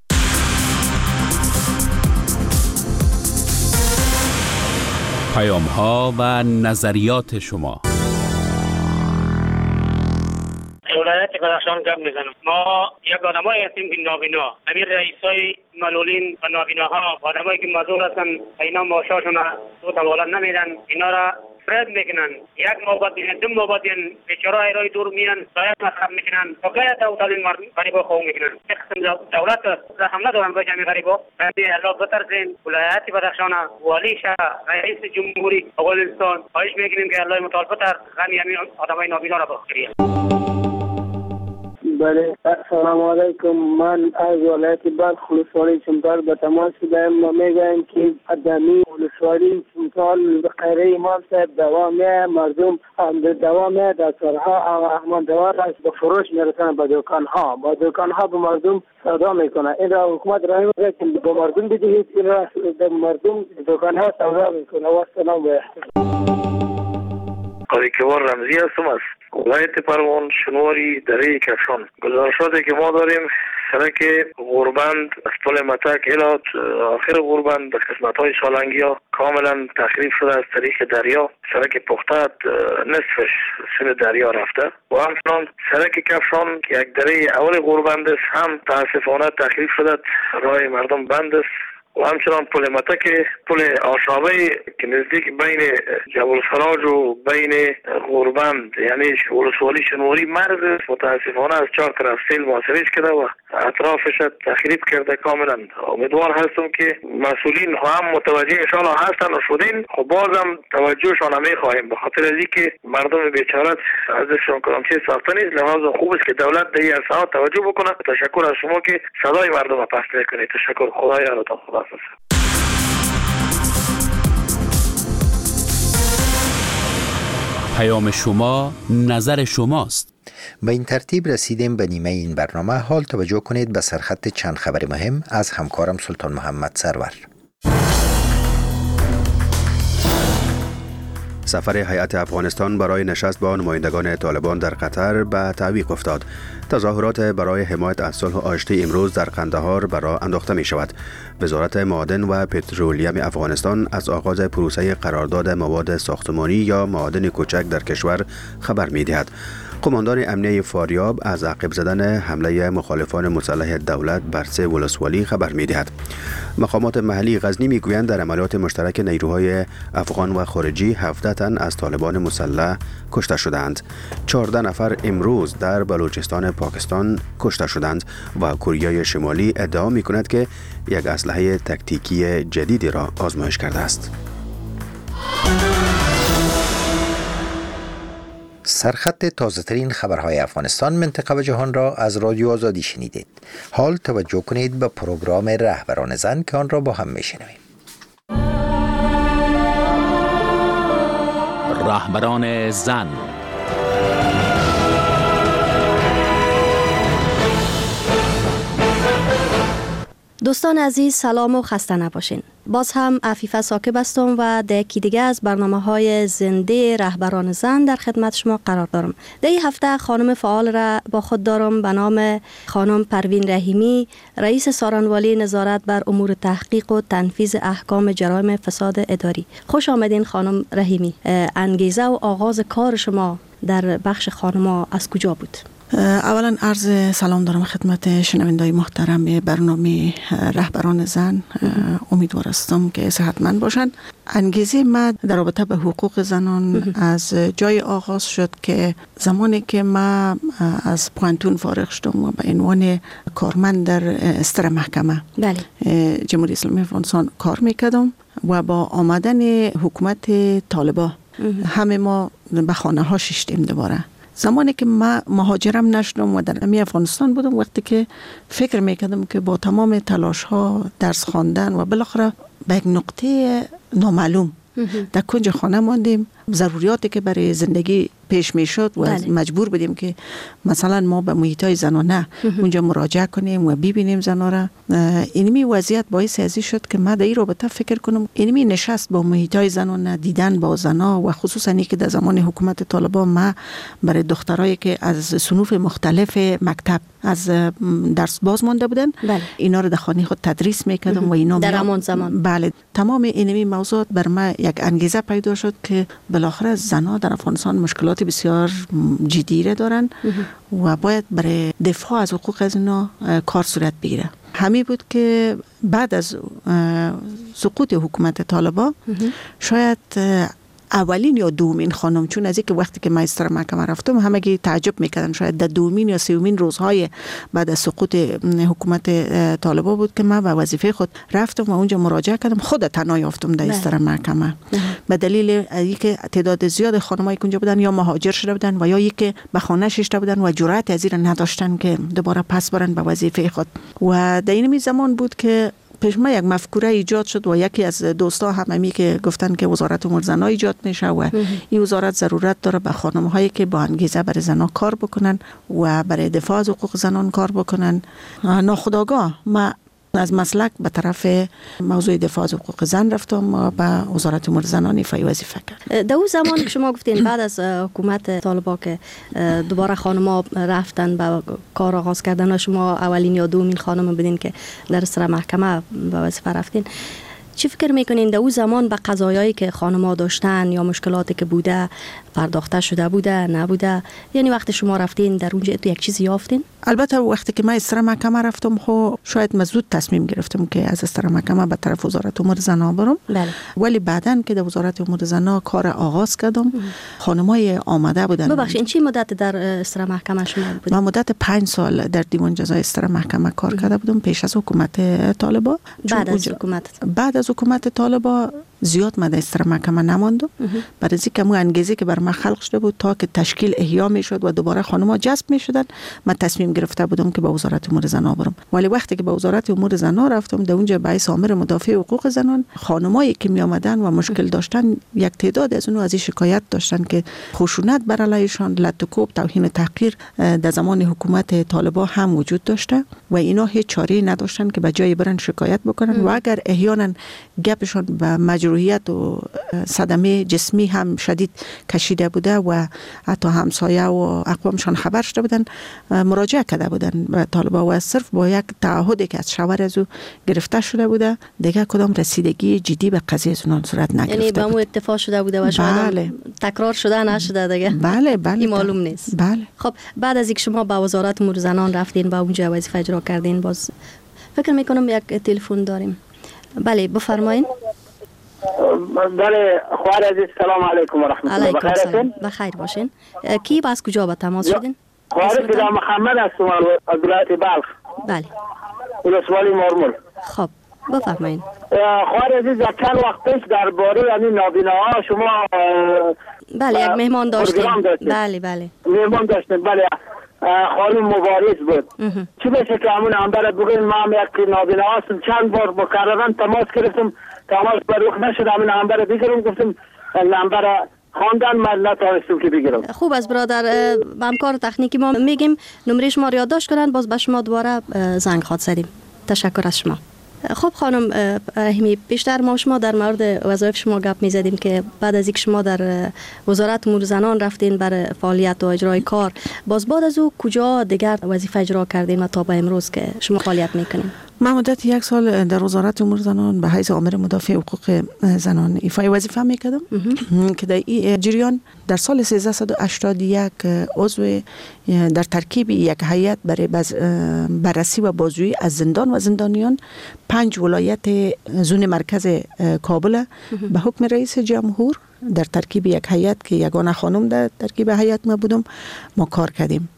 پیام ها و نظریات شما. ولایت بدخشان گپ میزنم. ما یک آدمایی هستیم که نابینا، همین رئیسای مسئولین و نابیناها آدمایی که معذور هستن اینا معاششون رو حواله نمیدن، اینا را فرد میکنن. یک نوبت دیگه دو نوبت دیگه بیچاره ایرای دور میان سایت مصرف میکنن فقط توتال مردم غریبا خو میکنن. دولت حمله دارن به جمعی غریبا. بعدی الله بترسین ولایت بدخشان والی شهر رئیس جمهوری افغانستان خواهش میکنیم که الله متعال بتر غمی همین آدمای نابینا را بخیره. بله سلام علیکم. من از ولایت بلخ ولسوالی چمتال به تماس شدم و میگم که ادمی ولسوالی چمتال به خیره امام صاحب دوامه مردم به دوامه در سرها احمد دوار را به فروش میرسن به دکانها به مردم سودا میکنه. این را حکومت راه میگه که به مردم بدهید، این را به مردم دکانها سودا میکنه. و سلام و احترام. قاضی کبار رمزی هستم از ولایت پروان، شنواری، دره کفشان. گزارشاتی که ما داریم سرک غوربند از پل متک الى آخر غوربند در قسمت‌های سالنگی ها کاملا تخریب شده از طریق دریا. سرک پختت نصفش سوی دریا رفته و همچنان سرک کفشان که یک دره اول غوربند است هم متاسفانه تخریب شده، راه مردم بند است. و همچنان پل متک، پل آشابه که نزدیک بین جبل سراج و بین غوربند یعنی ولسوالی شنواری مرز متاسفانه از 4 طرف سیل محاصره کرده و اطرافش تخریب کرده کاملا. امیدوار هستم که مسئولین هم متوجه انشاءالله هستن و شدین، خب بازم توجهشان میخواهیم به خاطر از اینکه مردم بیچاره ازشون کدامچه ساخته نیست. لحاظ خوب است که دولت به این عرصه‌ها توجه بکنه. تشکر از شما که صدای مردم را پخش میکنید. تشکر. خدا یارتان. خدا. پیام شما، نظر شماست. به این ترتیب رسیدیم به نیمه این برنامه. حال توجه کنید به سرخط چند خبر مهم از همکارم سلطان محمد سرور. سفر هیئت افغانستان برای نشست با نمایندگان طالبان در قطر به تعویق افتاد. تظاهرات برای حمایت از صلح آشتی امروز در قندهار برآ انداخته می شود. وزارت معادن و پترولیم افغانستان از آغاز پروسه قرارداد مواد ساختمانی یا معادن کوچک در کشور خبر می دهد. قماندان امنیه فاریاب از عقب زدن حمله مخالفان مسلح دولت بر 3 ولسوالی خبر می دهد. مقامات محلی غزنی می گویند در عملیات مشترک نیروهای افغان و خارجی 17 تن از طالبان مسلح کشته شدند. 14 نفر امروز در بلوچستان پاکستان کشته شدند و کره شمالی ادعا می کند که یک اسلحه تاکتیکی جدیدی را آزمایش کرده است. سرخط تازه ترین خبرهای افغانستان، منطقه و جهان را از رادیو آزادی شنیدید. حال توجه کنید به پروگرام رهبران زن که آن را با هم میشنویم. رهبران زن. دوستان عزیز، سلام و خسته نباشین. باز هم عفیفه ساکب هستم و در یکی دیگه از برنامه‌های زنده رهبران زن در خدمت شما قرار دارم. در این هفته خانم فعال را با خود دارم به نام خانم پروین رحیمی، رئیس سارنوالی نظارت بر امور تحقیق و تنفیذ احکام جرایم فساد اداری. خوش آمدین خانم رحیمی. انگیزه و آغاز کار شما در بخش خانم‌ها از کجا بود؟ اولا عرض سلام دارم خدمت شنوندگان محترم برنامه رهبران زن. امیدوار هستم که صحتمند باشند. انگیزه ما در رابطه به حقوق زنان از جای آغاز شد که زمانی که ما از پوانتون فارغ شدم و به عنوان کارمند در استر محکمه جمهوری اسلامی افغانستان کار میکردم و با آمدن حکومت طالبان همه ما به خانه ها ششتیم دوباره. زمانی که ما مهاجرم نشدم و در افغانستان بودم، وقتی که فکر میکردم که با تمام تلاش ها، درس خواندن و بالاخره به یک نقطه نامعلوم در کنج خانه ماندیم. ضروریاتی که برای زندگی پیش می شد و مجبور بودیم که مثلا ما به محیطای زنانه اونجا مراجعه کنیم و ببینیم زنا را. اینمی وضعیت باعث ازی شد که ما در این رابطه فکر کنم اینمی نشست با محیطای زنانه، دیدن با زنا و خصوصا اینکه در زمان حکومت طالبان ما برای دخترایی که از صنوف مختلف مکتب از درس باز مانده بودن اینا رو در خانه خود تدریس میکردم و اینا در همان زمان. بله، تمام اینمی موضوعات بر ما یک انگیزه پیدا شد که بالاخره زنها در افغانستان مشکلات بسیار جدی دارن و باید برای دفاع از حقوق از اینا کار صورت بگیره. همین بود که بعد از سقوط حکومت طالبان شاید اولین یا دومین خانم، چون از اینکه وقتی که من استر محکمه رفتم همگی تعجب میکردن، شاید در دومین یا سومین روزهای بعد از سقوط حکومت طالبان بود که من به وظیفه خود رفتم و اونجا مراجعه کردم. خود تنها یافتم در استر محکمه به دلیل اینکه تعداد زیاد خانمایی که اونجا بودن یا مهاجر شده بودن و یا اینکه به خانه ششته بودن و جرأت از این نداشتن که دوباره پس برن به وظیفه خود. و در این زمان بود که پیش ما یک مفکوره ایجاد شد و یکی از دوستا هممی که گفتن که وزارت امور زنان ایجاد میشه و این وزارت ضرورت داره به خانم هایی که با انگیزه برای زنان کار بکنن و برای دفاع از حقوق زنان کار بکنن. ناخودآگاه ما از مسلک به طرف موضوع دفاع از حقوق زن رفتم و به وزارت امور زنان ایفای وظیفه کرد. در اون زمان که شما گفتین بعد از حکومت طالبان که دوباره خانم‌ها رفتن به کار آغاز کردن و شما اولین یا دومین خانم بدین که در سر محکمه به وظیفه رفتین، چی فکر میکنین در اون زمان به قضایایی که خانم‌ها داشتن یا مشکلاتی که بوده پرداخته شده بوده نبوده؟ یعنی وقتی شما رفتین در اونجا تو یک چیزی یافتین؟ البته وقتی که من استر محکمه رفتم خب شاید مزود تصمیم گرفتم که از استر محکمه به طرف وزارت امور زنان برم. بله. ولی بعدن که در وزارت امور زنان کار آغاز کردم خانمای آمده بودن. ببخشید چی مدت در استر محکمه شما بودین؟ من مدت 5 سال در دیوان جزای استر محکمه کار کرده بودم پیش از حکومت طالبان. بعد از حکومت طالبان زیاد من در استر محکمه نماندم. برای اینکه مو انگیزه که بر من خلق شده بود تا که تشکیل احیا میشد و دوباره خانم‌ها جذب میشدن، من تصمیم گرفته بودم که به وزارت امور زنان برم. ولی وقتی که به وزارت امور زنان رفتم در اونجا به آمر مدافع حقوق زنان خانمایی که می آمدن و مشکل داشتن یک تعداد از اونها از این شکایت داشتن که خشونت بر علیهشان، لط و کوب، توهین و تحقیر در زمان حکومت طالبان هم وجود داشته و اینا هیچ چاره‌ای نداشتن که به جای برن شکایت بکنن و اگر احیانا گپشون به مجروحیت و صدمه جسمی هم شدید کشیده بوده و حتی همسایه و اقوامشان خبر شده بودن مراجعه کرده بودن به طالبان و صرف با یک تعهدی که از شوهر از او گرفته شده بوده دیگه کدام رسیدگی جدی به قضیه از اونان صورت نگرفته. یعنی به مو اکتفا شده بوده و شاید تکرار شده نشده دیگه. بله این معلوم نیست. بله. خب بعد از اینکه شما به وزارت امور زنان رفتین و اونجا وظیفه اجرا کردین، باز فکر میکنم یک تلفن داریم. بله بفرمایید. بله خواهر عزیز سلام علیکم و رحمت الله. بخیر هستین؟ بخیر باشین. کی از کجا به تماس شدین؟ خواهر فدا محمد هستم از ولایت بلخ. بله. ولسوالی مارمول. خب بفرمایید. خواهر عزیز چند وقت پیش درباره یعنی نابیناها شما بله یک مهمان داشتیم. بله مهمان داشتیم. بله خانم مبارز بود. چی بشه که همون انبر بگوین ما هم یک نابینا هستم چند بار مکررن تماس گرفتم تماس بروخ نشد همین انبر بگیرم گفتم انبر خواندن من نتونستم که بگیرم. خوب از برادر همکار تکنیکی ما میگیم نمره شما رو یادداشت کنن باز به شما دوباره زنگ خواهد زدیم. تشکر از شما. خب خانم رحیمی بیشتر ما شما در مورد وظایف شما گپ میزدیم که بعد از اینکه شما در وزارت امور زنان رفتین برای فعالیت و اجرای کار باز بعد از او کجا دیگر وظیفه اجرا کردین و تا به امروز که شما فعالیت میکنین؟ من مدت 1 سال در وزارت امور زنان به حیث آمر مدافع حقوق زنان ایفای وظیفه میکردم که در این جریان در سال 1381 عضو در ترکیب یک هیئت برای بررسی و بازجویی از زندان و زندانیان 5 ولایت زون مرکز کابل به حکم رئیس جمهور در ترکیب یک هیئت که یگانه خانم در ترکیب هیئت ما بودم ما کار کردیم.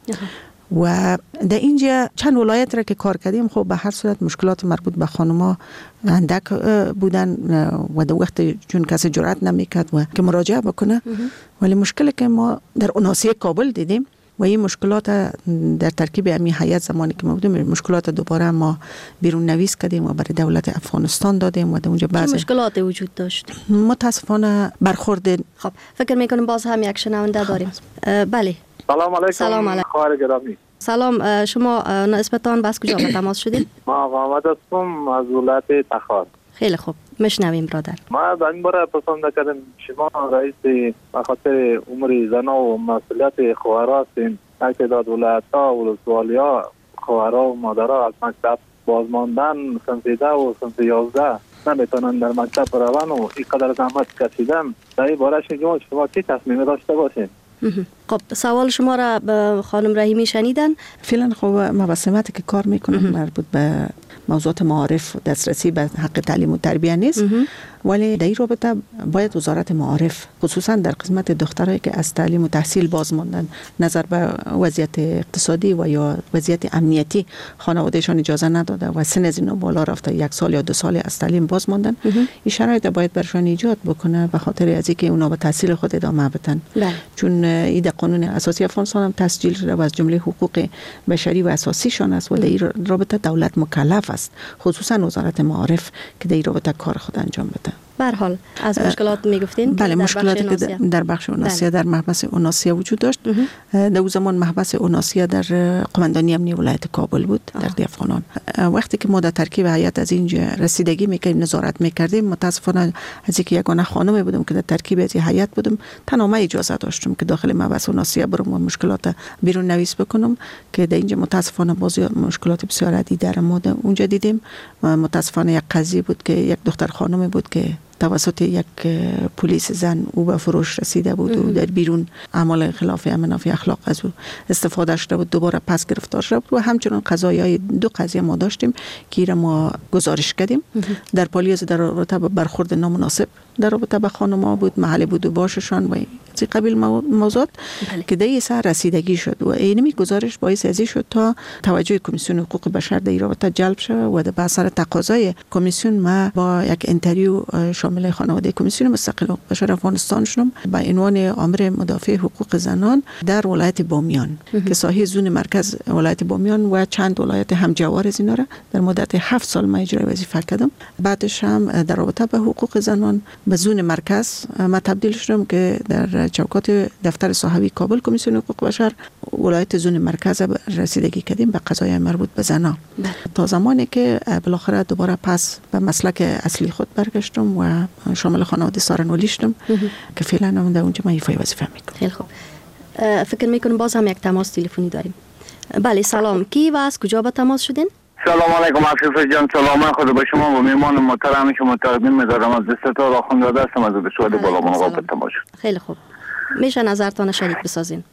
و در اینجا چند ولایت را که کار کردیم خب به هر صورت مشکلات مربوط به خانم‌ها اندک بودن و در وقت چون کسی جرأت نمیکرد و که مراجعه بکنه ولی مشکلی که ما در عناصر کابل دیدیم و این مشکلات در ترکیب امی هیئت زمانی که ما بودیم مشکلات دوباره ما بیرون نویس کردیم و برای دولت افغانستان دادیم و در اونجا بعضی مشکلات وجود داشت متاسفانه برخورد. خب فکر میکنم باز هم یک شنونده داریم. بله سلام علیکم خواهر گرامی. سلام، شما نسبتاً بس کجا به تماس شدید؟ ما محمد هستم از ولایت تخار. خیلی خوب میشنویم برادر. ما در این باره پسند کردم شما رئیس بخاطر امور زنا و مسئولیت خواهرها هستین. یک تعداد ولایت‌ها و ولسوالی‌ها خواهرها و مادرها از مکتب بازماندن صنف 10 و صنف 11 نمیتونن در مکتب روان و اینقدر زحمت کشیدن. در این باره شما چی تصمیم داشته باشین؟ خب سوال شما را به خانم رحیمی شنیدن؟ فعلا خب مباحثی که کار میکنم مربوط به موضوعات معارف دسترسی به حق تعلیم و تربیت نیست ولی در این رابطه باید وزارت معارف خصوصا در قسمت دخترایی که از تعلیم و تحصیل باز ماندن نظر به وضعیت اقتصادی و یا وضعیت امنیتی خانوادهشان اجازه نداده و سن از اینا بالا رفته 1 سال یا 2 سال از تعلیم باز ماندن این شرایط باید برشان ایجاد بکنه به خاطر از اینکه اونا به تحصیل خود ادامه بدن چون این در قانون اساسی افغانستان هم تسجیل شده و از جمله حقوق بشری و اساسیشان است و در این رابطه دولت مکلف است خصوصا وزارت معارف که در این رابطه کار خود انجام بده. به هر حال از مشکلات میگفتین. بله، مشکلاتی که در بخش اوناسیا در محبس اوناسیا وجود داشت. در اون زمان محبس اوناسیا در قماندانی امنیه ولایت کابل بود در دی افغانان. وقتی که ما در ترکیب هیئت از اینجا رسیدگی میکردیم، نظارت میکردیم، متاسفانه از اینکه یگانه خانم بودم که در ترکیب از هیئت بودم، تنها من اجازه داشتم که داخل محبس اوناسیا برم و مشکلات بیرون نویس بکنم که در اینجا متاسفانه باز مشکلات بسیار عدیدی در ما اونجا دیدیم. متاسفانه یک قضیه بود که یک دختر خانمی بود که توسط یک پلیس زن او به فروش رسیده بود و در بیرون اعمال خلاف منافع اخلاق از او استفاده شده بود، دوباره پس گرفتار شد. و همچنان قضایای دو قضیه ما داشتیم که ما گزارش کردیم در پلیس در رابطه با برخورد نامناسب در رابطه با خانم‌ها بود، محل بود و باششان و از قبیل موضوعات که در سر رسیدگی شد و اینمی گزارش باعث ازی شد تا توجه کمیسیون حقوق بشر در رابطه جلب شد و در اثر تقاضای کمیسیون ما با یک اینترویو شامل خانواده کمیسیون مستقل حقوق بشر افغانستان شدم با عنوان آمر مدافع حقوق زنان در ولایت بامیان که ساحه زون مرکز ولایت بامیان و چند ولایت همجوار از اینا را در مدت 7 سال ما اجرای وظیفه کردم. بعدش هم در رابطه با حقوق زنان به زون مرکز ما تبدیل شدم که در چوکات دفتر صاحبی کابل کمیسیون حقوق بشر ولایت زون مرکز رسیدگی کردیم به قضایا مربوط به زنا تا زمانی که بالاخره دوباره پس به مسلک اصلی خود برگشتم و شامل خانواده سارنولی شدم که فعلا هم در اونجا من ایفای وظیفه میکنم. خیلی خوب. فکر میکنم باز هم یک تماس تلفنی داریم. بله سلام، کی و از کجا به تماس شدین؟ سلام علیکم عفیف جان، سلام خود به شما و میمان محترم شما تقدیم می‌دارم. از دستتار آخوندزاده هستم از سواد بالامان قابل تماس. خیلی خوب، میشه نظرتان شریک بسازین.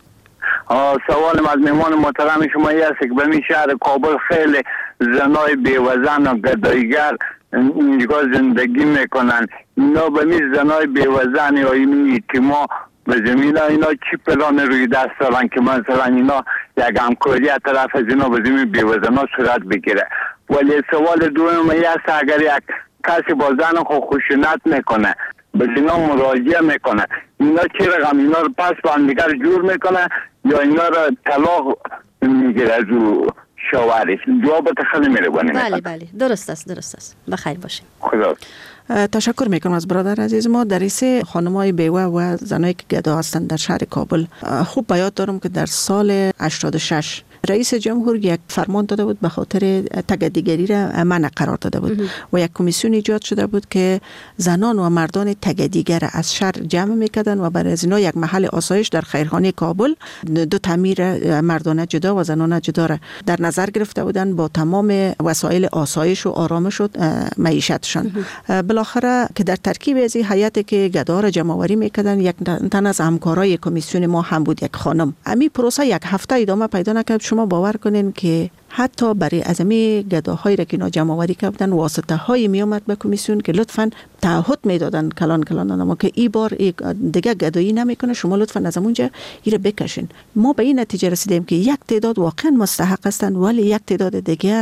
سوالم از میمان محترم شما این است که به این شهر کابل خیلی زنای بیوزن و گدایگر اینجا زندگی میکنن. اینا به این زنای بیوزن یا این که ما به زمین اینا چی پلان روی دست دارن که مثلا اینا یک همکاری از طرف از اینا به زمین بیوزنا صورت بگیره. ولی سوال دوم این است اگر یک کسی با زن خشونت میکنه به اینا مراجعه میکنه، اینا چی رقم اینا رو پس با هم دیگر جور میکنه یا اینا رو طلاق میگیره از او شوهرش؟ جواب خیلی میربانی. بله بله درست است. بخیر باشین. خدا. تشکر میکنم از برادر عزیز ما. در ایسه خانمای بیوه و زنایی که گدا هستند در شهر کابل خوب به یاد دارم که در سال 86 رئیس جمهور یک فرمان داده بود به خاطر تگدیگری را منع قرار داده بود و یک کمیسیون ایجاد شده بود که زنان و مردان تگدیگر از شهر جمع میکردن و برای از اینا یک محل آسایش در خیرخانه کابل دو تعمیر مردانه جدا و زنانه جدا را در نظر گرفته بودن با تمام وسایل آسایش و آرامش و معیشتشان. بالاخره که در ترکیب از این هیئتی که گدا را جمع آوری میکردن یک تن از همکارای کمیسیون ما هم بود، یک خانم. امی پروسه یک هفته ادامه پیدا نکرد. شما باور کنین که حتی برای ازمی گداهایی را که اینا جمع آوری کردن واسطه هایی می آمد به کمیسیون که لطفاً تعهد میدادن کلان اما که این بار دیگه گدایی نمیکنه، شما لطفاً از اونجا ایره بکشین. ما به این نتیجه رسیدیم که یک تعداد واقعا مستحق هستند ولی یک تعداد دیگه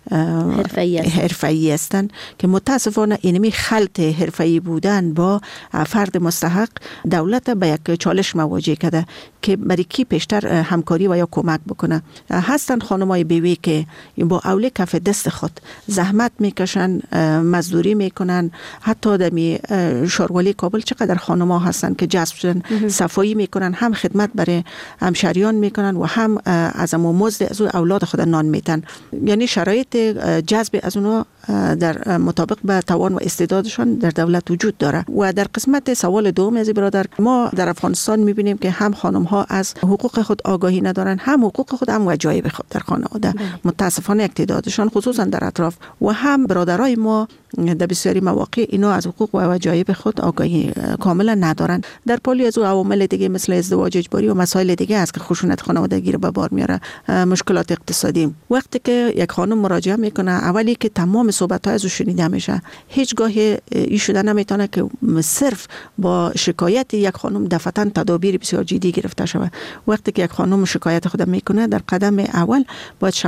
حرفه‌ای هستند که متاسفانه اینمی خلط حرفه‌ای بودن با فرد مستحق دولت به یک چالش مواجه کرده که برای کی پیشتر همکاری و یا کمک بکنه. هستند خانمای بیوی که با اوله کف دست خود زحمت میکشن، مزدوری میکنن. حتی در شاروالی کابل چقدر خانم‌ها هستن که جذب شدن، صفایی میکنن، هم خدمت برای همشهریان میکنن و هم از مزد از اولاد خود نان میتن. یعنی شرایط جذب از اونها در مطابق به توان و استعدادشان در دولت وجود داره. و در قسمت سوال دوم از برادر، ما در افغانستان میبینیم که هم خانم ها از حقوق خود آگاهی ندارن، هم حقوق خود هم وجایب خود در خانواده متاسفانه یک تعدادشان خصوصا در اطراف و هم برادرای ما در بسیاری مواقع اینا از حقوق و وجایب خود آگاهی کاملا ندارن. در پالی از عوامل دیگه مثل ازدواج اجباری و مسائل دیگه است که خشونت خانوادگی رو به بار میاره، مشکلات اقتصادی. وقتی که یک خانم مراجعه میکنه اولی که تمام صحبت ها از او شنیده میشه، هیچگاه این شده نمیتونه که صرف با شکایت یک خانم دفعتاً تدابیر بسیار جدی گرفته شود. وقتی که یک خانم شکایت خود میکنه در قدم اول باید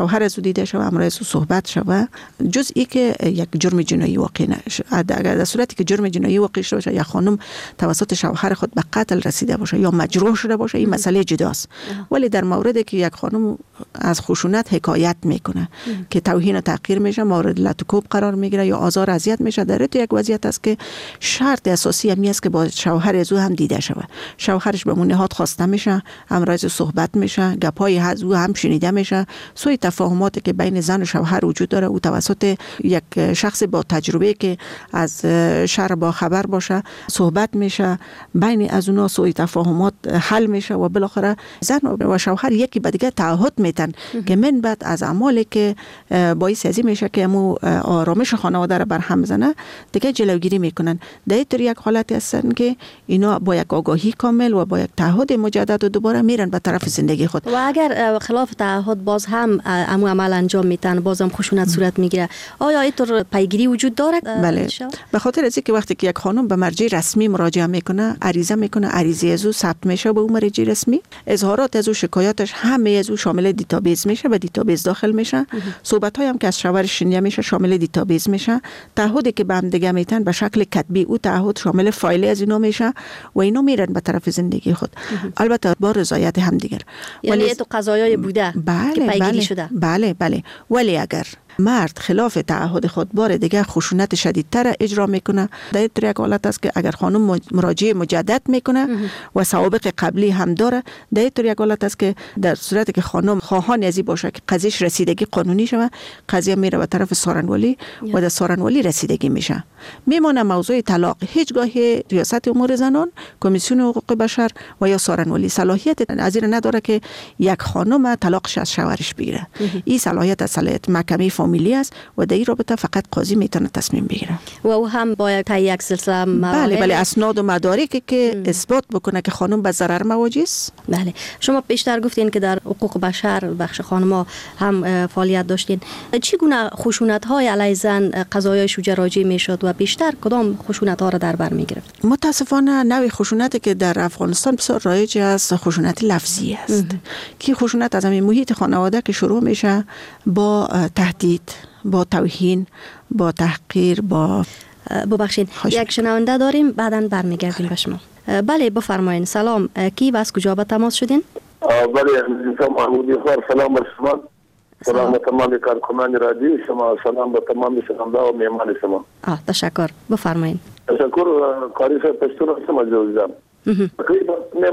شوهر از دیده شود، امرای صحبت شود، جز ای که یک جرم جنایی واقع نشه. اگر در صورتی که جرم جنایی واقع شده باشه یا خانم توسط شوهر خود به قتل رسیده باشه یا مجروح شده باشه، این مسئله جداست. ولی در موردی که یک خانم از خشونت حکایت میکنه که توهین و تحقیر میشه، مورد لطکوب قرار میگیره یا آزار اذیت میشه، در این یک وضعیت است که شرط اساسی همی است که با شوهر از او هم دیده شود. شوهرش به اون نهاد خواسته میشه، امروز صحبت میشه، گپای از او هم شنیده میشه، سوء تفاهماتی که بین زن و شوهر وجود داره او توسط یک شخص با تجربه که از شر با خبر باشه صحبت میشه، بین از اونا سوء تفاهمات حل میشه و بالاخره زن و شوهر یکی به دیگه تعهد میتن که من بعد از اعمالی که باعث ازی میشه که مو آرامش خانواده را برهم زنه دیگه جلوگیری میکنن. در این یک حالتی هستن که اینا با یک آگاهی کامل و با یک تعهد مجدد و دوباره میرن به طرف زندگی خود. و اگر خلاف تعهد باز هم امو عمل انجام میتن، باز هم خشونت صورت میگیره، آیا اینطور پیگیری وجود داره؟ بله، به خاطر از اینکه وقتی که یک خانم به مرجع رسمی مراجعه میکنه، عریضه میکنه، عریضه از او ثبت میشه به اون مرجع رسمی، اظهارات از او، شکایاتش همه از او شامل دیتابیس میشه، به دیتابیس داخل میشه، صحبت های هم که از شوهرش شنیده میشه شامل دیتابیس میشه، تعهدی که به هم دیگه میتن به شکل کتبی او تعهد شامل فایل از اینا میشه و اینا میرن به طرف زندگی خود، البته با رضایت هم دیگر. یعنی تو قضایای بوده که پیگیری شده. بله. ولی اگر مرد خلاف تعهد خود بار دیگه خشونت شدیدتر اجرا میکنه، در این یک حالت است که اگر خانم مراجعه مجدد میکنه و سوابق قبلی هم داره، در این یک حالت است که در صورتی که خانم خواهان ازی باشه که قضیهش رسیدگی قانونی شود، قضیه میره به طرف سارنوالی و در سارنوالی رسیدگی میشه. میمونه موضوع طلاق. هیچگاه ریاست امور زنان، کمیسیون حقوق بشر و یا سارنوالی صلاحیت از این نداره که یک خانم طلاقش از شوهرش بگیره. این صلاحیت از صلاحیت محکمه فامیلی است و در این رابطه فقط قاضی میتونه تصمیم بگیره. و او هم باید تا یک سلسله مراحل. بله، اسناد و مدارکی که اثبات بکنه که خانم به ضرر مواجه است. بله، شما بیشتر گفتین که در حقوق بشر بخش خانم‌ها هم فعالیت داشتین. چگونه خشونت‌های علیه زن قضایای شجراجی میشد و بیشتر کدام خشونت‌ها را در بر میگرفت؟ متاسفانه نوع خشونتی که در افغانستان بسیار رایج است خشونت لفظی است. که خشونت از همین محیط خانواده که شروع میشه با تهدید، با توهین، با تحقیر، با ببخشید یک شنونده داریم، بعداً برمیگردیم به شما. بله بفرمایید. سلام، کی و از کجا به تماس شدین؟ بله، محمودی خوار، سلام بر شما. سلام به تمام کارکنان رادیو شما، سلام به تمام شنونده و مهمان شما. تشکر، بفرمایید. تشکر. کاری صاحب پشتون هستم از جوزم. تقریبا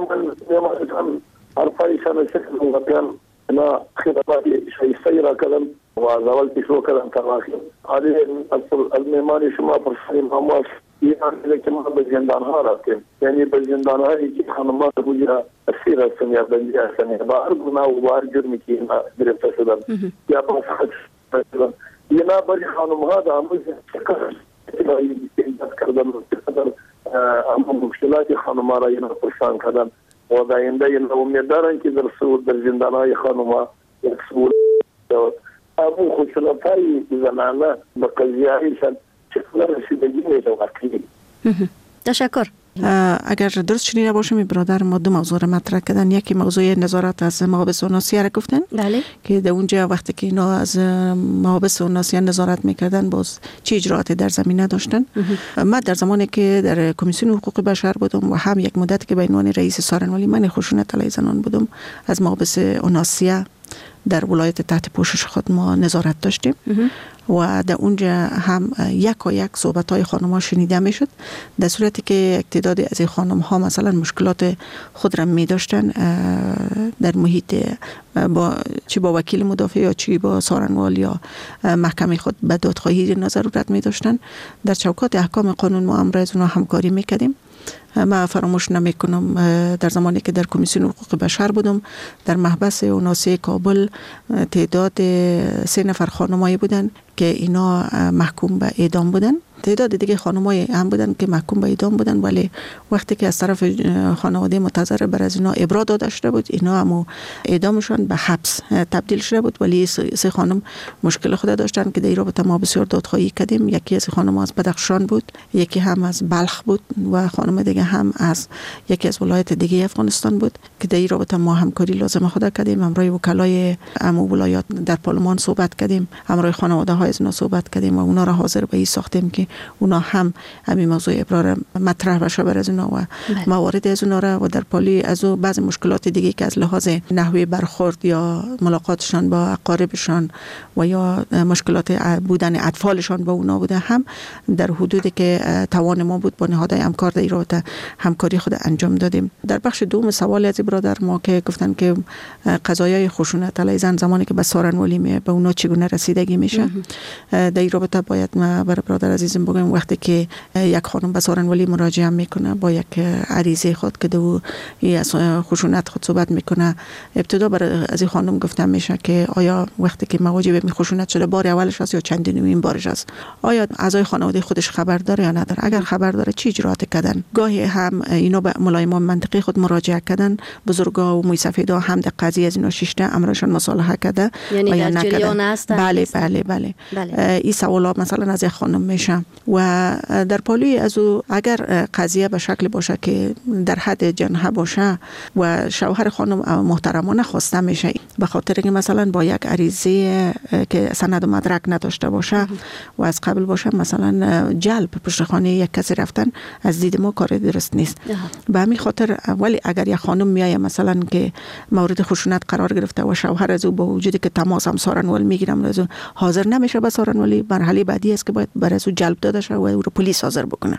مهمان حرفایشان شکل وقتیان انا خدماتی شایسته را کردم و از اول پیشرو کردم تا آخر. حالی از مهمان شما پرسانی ماموس ایران که ما به زندان ها رفتیم، یعنی به زندان هایی که خانمات بوجه اسیر هستن یا بندی هستن با هر گناه و با هر جرمی که اینا گرفته شدن یا با فقط شدن، اینا برای خانم ها دا همون چقدر ایجاد کردن و چقدر همون مشکلات خانم ها را اینا پرسان کردن و دا اینده اینا امیددارن که در زندان های خانم ها یک سهول همون خشونت های زنانه به قضیه هایشان چقدر رسیدگی میشه وقتی. تشکر. اگر درست شنیده باشم برادر ما دو موضوع را مطرح کردن. یکی موضوع نظارت از محابس و ناسیه را گفتن. بله. که در اونجا وقتی که اینا از محابس و ناسیه نظارت میکردن باز چه اجراعاتی در زمینه داشتن. من در زمانی که در کمیسیون حقوق بشر بودم و هم یک مدت که به عنوان رئیس سارنوالی من خشونت علیه زنان بودم، از محابس و ناسیه در ولایت تحت پوشش خود ما نظارت داشتیم و در اونجا هم یک و یک صحبت های خانم ها شنیده می شد، در صورتی که تعداد از این خانم ها مثلا مشکلات خود را می داشتن در محیط چی با وکیل مدافع یا چی با سارنوال یا محکمه خود به دادخواهی ضرورت می داشتن، در چوکات احکام قانون ما امروز اونا همکاری می کردیم. ما فراموش نمیکنم در زمانی که در کمیسیون حقوق بشر بودم در محبس اوناسی کابل تعداد 3 نفر خانمایی بودن که اینا محکوم به اعدام بودن. تعداد دیگه خانمایی هم بودن که محکوم به اعدام بودن، ولی وقتی که از طرف خانواده متضرر بر از اینا ابرا داده شده بود، اینا هم اعدامشون به حبس تبدیل شده بود. ولی 3 خانم مشکل خود داشتن که در این رابطه ما بسیار دادخواهی کردیم. یکی از خانم از بدخشان بود، یکی هم از بلخ بود و خانم دیگه هم از یکی از ولایت دیگه افغانستان بود که در این رابطه ما همکاری لازم خود کردیم. همراه وکلای امو ولایات در پارلمان صحبت کردیم، همراه خانواده های از اونا صحبت کردیم و اونا را حاضر به این ساختیم که اونا هم همین موضوع ابرار مطرح بشه بر از اونا و موارد از اونا را و در پالی از بعضی مشکلات دیگه که از لحاظ نحوه برخورد یا ملاقاتشان با اقاربشان و یا مشکلات بودن اطفالشان با اونا بوده، هم در حدودی که توان ما بود با نهادهای همکار در این رابطه همکاری خود انجام دادیم. در بخش دوم سوال از برادر ما که گفتن که قضایای خشونت علیه زن زمانی که به سارنولی می به اونا چگونه رسیدگی میشه، در این رابطه باید ما برای برادر عزیزم بگم وقتی که یک خانم به سارنولی مراجعه میکنه با یک عریضه خود که دو از خشونت خود صحبت میکنه، ابتدا برای از این خانم گفتن میشه که آیا وقتی که مواجه به خشونت شده بار اولش است یا چندمین بارش است، آیا اعضای خانواده خودش خبر داره یا نداره، اگر خبر داره چی اجراات کردن. گاهی هم اینا به ملایمان منطقی خود مراجعه کردن، بزرگا و مویسفیدا هم در قضیه از اینا شیشته امرشان مصالحه کرده یعنی و یا در جریان هستن. بله. این سوالات مثلا از خانم میشه و در پالی از او اگر قضیه به شکل باشه که در حد جنحه باشه و شوهر خانم محترمانه خواسته میشه به خاطر که مثلا با یک عریضه که سند و مدرک نداشته باشه و از قبل باشه مثلا جلب پشت خانه یک کسی رفتن، از دید ما کار درست نیست. به همین خاطر ولی اگر یک خانم میایه مثلا که مورد خشونت قرار گرفته و شوهر از او با وجودی که تماس هم سارنولی میگیرم از او حاضر نمیشه به سارنولی، مرحله بعدی است که باید برای از او جلب داده شه و او رو پلیس حاضر بکنه.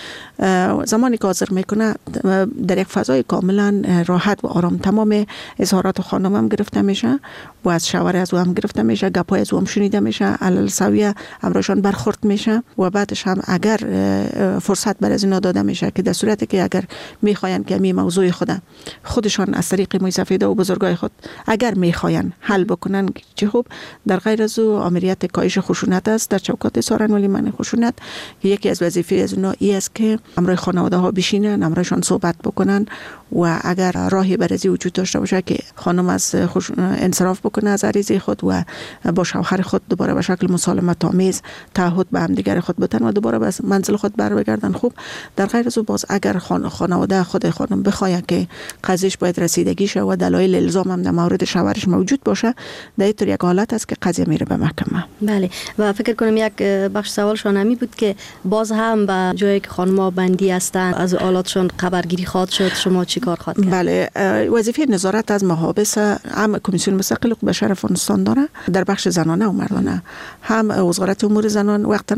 زمانی که حاضر میکنه در یک فضای کاملا راحت و آرام تمام اظهارات خانم هم گرفته میشه و از شوهر از او هم گرفته میشه، گپای از او هم شنیده میشه، علل سویه امرشان برخورد میشه و بعدش هم اگر فرصت بر از اینا داده میشه که در صورتی که اگر میخواین که می موضوع خودشان از طریق مویسفیده و بزرگای خود اگر میخواین حل بکنن چه خوب، در غیر از او امریت کاهش خشونت است در چوکات سارنولی من خشونت که یکی از وظیفه از اونا ای است که امرای خانواده ها بشینن، امرایشان صحبت بکنن و اگر راهی برازی وجود داشته باشه که خانم از انصراف بکنه از عریضه خود و با شوهر خود دوباره به شکل مسالمت آمیز تعهد به هم دیگر خود بتن و دوباره به منزل خود برگردن. خوب، در غیر از او باز اگر خانواده خود خانم بخواد که قضیهش باید رسیدگی شه و دلایل الزام هم در مورد شوهرش موجود باشه، در اینطور یک حالت است که قضیه میره به محکمه. بله، و فکر کنم یک بخش سوالشان همی بود که باز هم به جایی که خانم‌ها بندی هستند از آلاتشون خبرگیری خواهد شد، شما چی کار خواهد کرد؟ بله، وظیفه نظارت از محابس هم کمیسیون مستقل حقوق بشر افغانستان داره در بخش زنانه و مردانه، هم وزارت امور زنان وقتا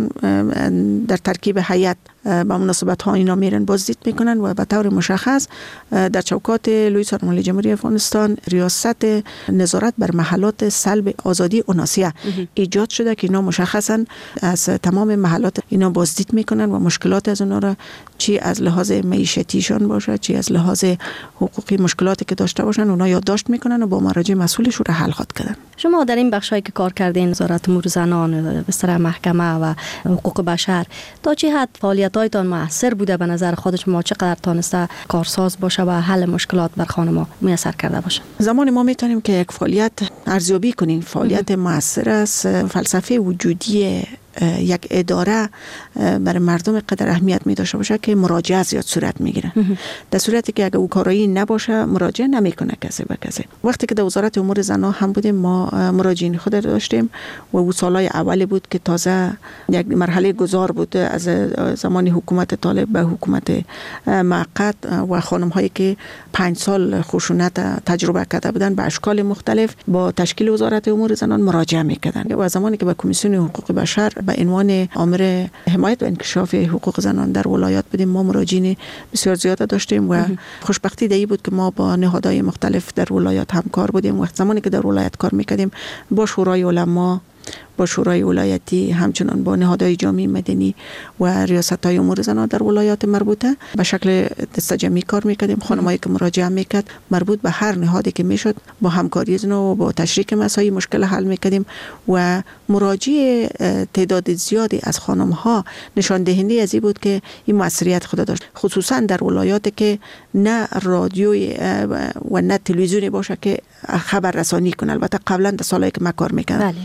در ترکیب هیئت با مناسبت ها اینا میرن بازدید میکنن و به طور مشخص در چوکات لوی سارنولی جمهوری افغانستان ریاست نظارت بر محلات سلب آزادی اوناسیه ایجاد شده که اینا مشخصا از تمام محلات اینا بازدید میکنن و مشکلات از اونا را چی از لحاظ معیشتیشان باشه چی از لحاظ حقوقی مشکلاتی که داشته باشن اونا یادداشت میکنن و با مراجع مسئولش رو حل خواهد کردن. شما در این بخشایی که کار کردین، وزارت امور زنان، بستر محکمه و حقوق بشر، تا چه حد فعالیت‌هایتان موثر بوده به نظر خود شما؟ چقدر تانسته کارساز باشه و حل مشکلات بر خانم‌ها میسر کرده باشه؟ زمانی ما میتونیم که یک فعالیت ارزیابی کنیم فعالیت موثر است، فلسفه وجودی یک اداره برای مردم قدر اهمیت می داشته باشه که مراجعه زیاد صورت میگیره. در صورتی که اگه او کارایی نباشه مراجعه نمیکنه کسی به کسی. وقتی که در وزارت امور زنان هم بودیم ما مراجعین خود داشتیم و او سالهای اولی بود که تازه یک مرحله گذار بود از زمان حکومت طالب به حکومت موقت و خانم هایی که 5 سال خشونت تجربه کرده بودن به اشکال مختلف با تشکیل وزارت امور زنان مراجعه میکردن و زمانی که به کمیسیون حقوق بشر به عنوان آمر حمایت و انکشاف حقوق زنان در ولایات بودیم ما مراجعین بسیار زیاد داشتیم و خوشبختی دی بود که ما با نهادهای مختلف در ولایات همکار بودیم. وقت زمانی که در ولایت کار میکردیم با شورای علما، با شورای ولایتی، همچنان با نهادهای جامعه مدنی و ریاست‌های امور زنان در ولایات مربوطه به شکل دسته‌جمعی کار میکردیم. خانمایی که مراجعه میکرد مربوط به هر نهادی که میشد با همکاری از و با تشریک مسائل مشکل حل میکردیم و مراجعه تعداد زیادی از خانم‌ها نشان دهنده از این بود که این موثریت خود داشت، خصوصا در ولایاتی که نه رادیوی و نه تلویزیونی باشه که خبر رسانی کنه. البته قبلا در سالایی که ما کار میکردم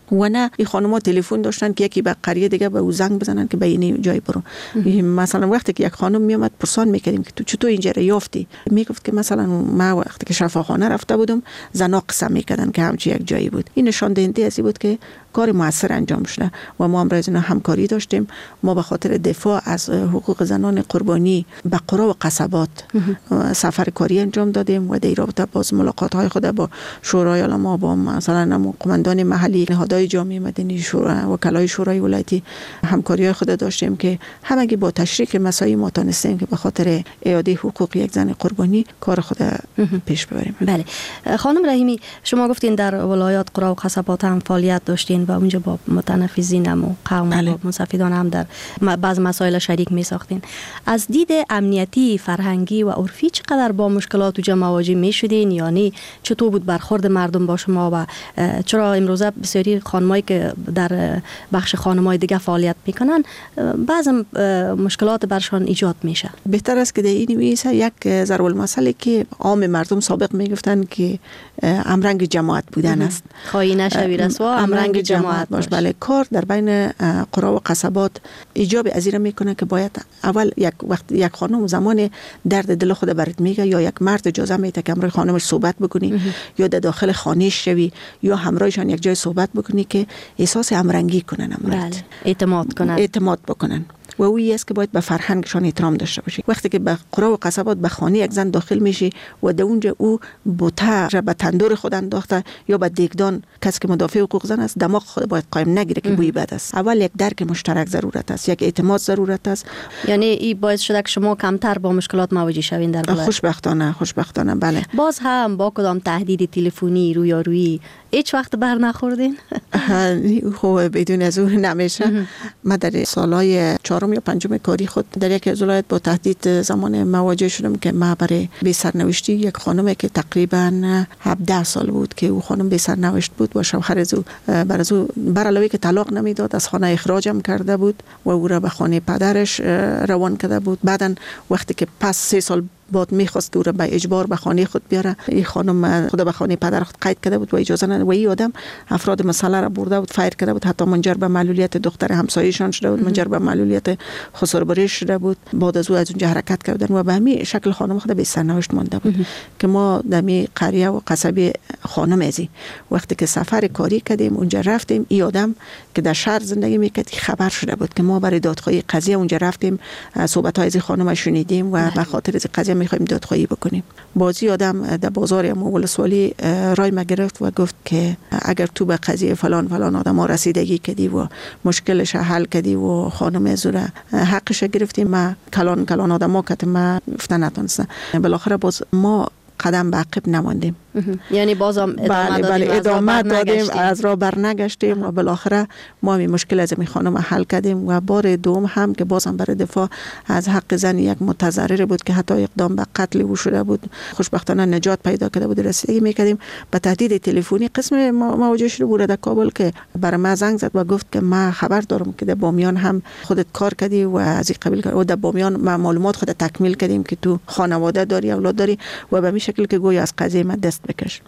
و نه این خانم‌ها تلفن داشتن که یکی به قریه دیگه به او زنگ بزنن که به این جای برو. مثلا وقتی که یک خانم میومد پرسان میکردیم که تو چطور اینجا یافتی، میگفت که مثلا ما وقتی که شفاخانه رفته بودم زنا قسم میکردن که همچی یک جایی بود. این نشان دهنده از بود که کار موثر انجام شده و ما امروز همکاری داشتیم. ما به خاطر دفاع از حقوق زنان قربانی به قرا و قصبات سفر کاری انجام دادیم و در رابطه باز ملاقات های خود با شورای علما، با مثلا قماندان محلی، نهادهای جامعه مدنی، شورا وکلای شورای ولایتی همکاری های خود داشتیم که همگی با تشریک مسائل ما تونستیم که به خاطر اعاده حقوق یک زن قربانی کار خود پیش ببریم. بله خانم رحیمی، شما گفتین در ولایات قرا و قصبات هم فعالیت داشتین و اونجا با متنفذین و قوم و منصفدان هم در بعض مسائل شریک می ساختین. از دید امنیتی، فرهنگی و عرفی چقدر با مشکلات اونجا مواجه می شدین؟ یعنی چطور بود برخورد مردم با شما و چرا امروزه بسیاری خانمایی که در بخش خانمای دیگه فعالیت میکنن بعض مشکلات برشان ایجاد میشه؟ بهتر است که در این میشه یک ضرب المثل که عام مردم سابق میگفتن که امرنگ جماعت بودن است. خواهی نشوی رسوا امرنگ جماعت باش. بله، کار در بین قرا و قصبات ایجاب ازیره میکنه که باید اول یک خانم زمان درد دل خود برات میگه یا یک مرد اجازه میده که همراه خانمش صحبت بکنی یا در داخل خانهش شوی یا همراهشان یک جای صحبت بکنی که احساس همرنگی کنن، اعتماد بکنن. و اویی است که باید به فرهنگشان احترام داشته باشی. وقتی که به قرا و قصبات به خانه یک زن داخل میشی و در اونجا او بوته به تندور خود انداخته یا به دیگدان، کسی که مدافع حقوق زن است دماغ خود باید قایم نگیره که بوی بد است. اول یک درک مشترک ضرورت است، یک اعتماد ضرورت است. یعنی این باعث شده که شما کمتر با مشکلات مواجه شوین در ولایت؟ خوشبختانه بله. باز هم با کدام تهدید تلفنی رویارویی هیچ وقت بر نخوردین؟ خب بدون از اون نمیشه. من در سالهای 4 یا 5 کاری خود در یک از ولایت با تهدید زمان مواجه شدم که ما برای بی سرنوشتی یک خانمی که تقریبا 17 سال بود که او خانم بی سرنوشت بود و شوهر از او بر علاوه که طلاق نمیداد از خانه اخراجم کرده بود و او را به خانه پدرش روان کرده بود. بعدن وقتی که پس 3 سال بعد میخواست که او را به اجبار به خانه خود بیاره، این خانم خود به خانه پدر خود قید کرده بود و اجازه نداد و این آدم افراد مسئله را برده بود، فایر کرده بود، حتی منجر به معلولیت دختر همسایه‌شان شده بود، منجر به معلولیت خسربری شده بود. بعد از اونجا حرکت کردن و به همین شکل خانم خود به سرنوشت مانده بود که ما در می قریه و قصبه خانم ازی وقتی که سفر کاری کردیم اونجا رفتیم، این آدم که در شهر زندگی میکرد خبر شده بود که ما برای دادخواهی قضیه اونجا رفتیم، صحبت‌های از خانم شنیدیم و به خاطر از قضیه میخوایم دادخواهی بکنیم. بازی آدم در بازار ولسوالی رای ما گرفت و گفت که اگر تو به قضیه فلان آدم رسیدگی کردی و مشکلش حل کردی و خانم زوره حقش گرفتیم، ما کلان آدم که ما گفتن نتونستن. بالاخره باز ما قدم به عقب نماندیم. یعنی بازم ادامه دادیم از راه برنگشتیم و بالاخره ما می مشکل از می خانم حل کردیم و بار دوم هم که بازم برای دفاع از حق زن یک متضرر بود که حتی اقدام به قتل او شده بود، خوشبختانه نجات پیدا کرده بود، رسیدگی میکردیم. به تهدید تلفنی قسم مواجه شده بود در کابل که برای ما زنگ زد و گفت که ما خبر دارم که در بامیان هم خودت کار کردی و از این قبیل و در بامیان ما معلومات خود تکمیل کردیم که تو خانواده داری، اولاد داری و به این شکل که گویا از قضیه ما دست بکش.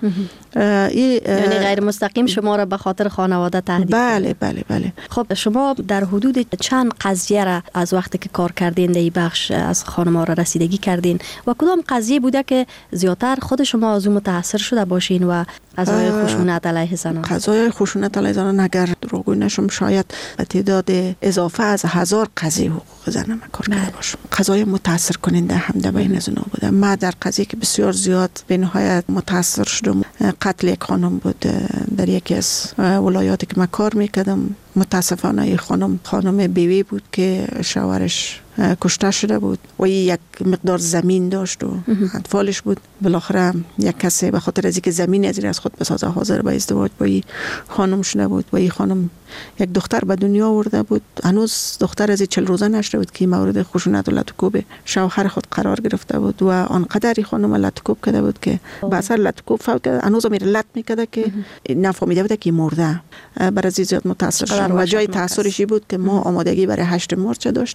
یعنی غیر مستقیم شما را به خاطر خانواده تهدید؟ بله. خب شما در حدود چند قضیه را از وقتی که کار کردین در این بخش از خانم‌ها را رسیدگی کردین و کدام قضیه بوده که زیادتر خود شما از اون متاثر شده باشین و قضایای خشونت علیه زنان؟ قضایای خشونت علیه زنان اگر دروغگو نشم شاید تعداد اضافه از 1000 قضیه حقوق زن ما کار کرده باشم. قضایای متاثر کننده هم در بین زنا بوده. ما در قضیه که بسیار زیاد به نهایت متاثر شدم، قتل یک خانم بود در یکی از ولایاتی که من کار میکردم. متاسفانه خانم بیوی بود که شوهرش کشته شده بود و یک مقدار زمین داشت و اطفالش بود. بالاخره یک کسی به خاطر از اینکه زمین از خود بسازه حاضر به ازدواج با این خانم شده بود و این خانم یک دختر به دنیا آورده بود. هنوز دختر از 40 روزه نشده بود که مورد خشونت و لطکوب شوهر خود قرار گرفته بود و آنقدر این خانم لطکوب کرده بود که به اثر لطکوب فوت کرده. هنوز میره لط میکرده که نفهمیده بود که مرده. برای زیاد متاثر شدم و جای تاثیرش بود که ما آمادگی برای 8 مارچ داشتیم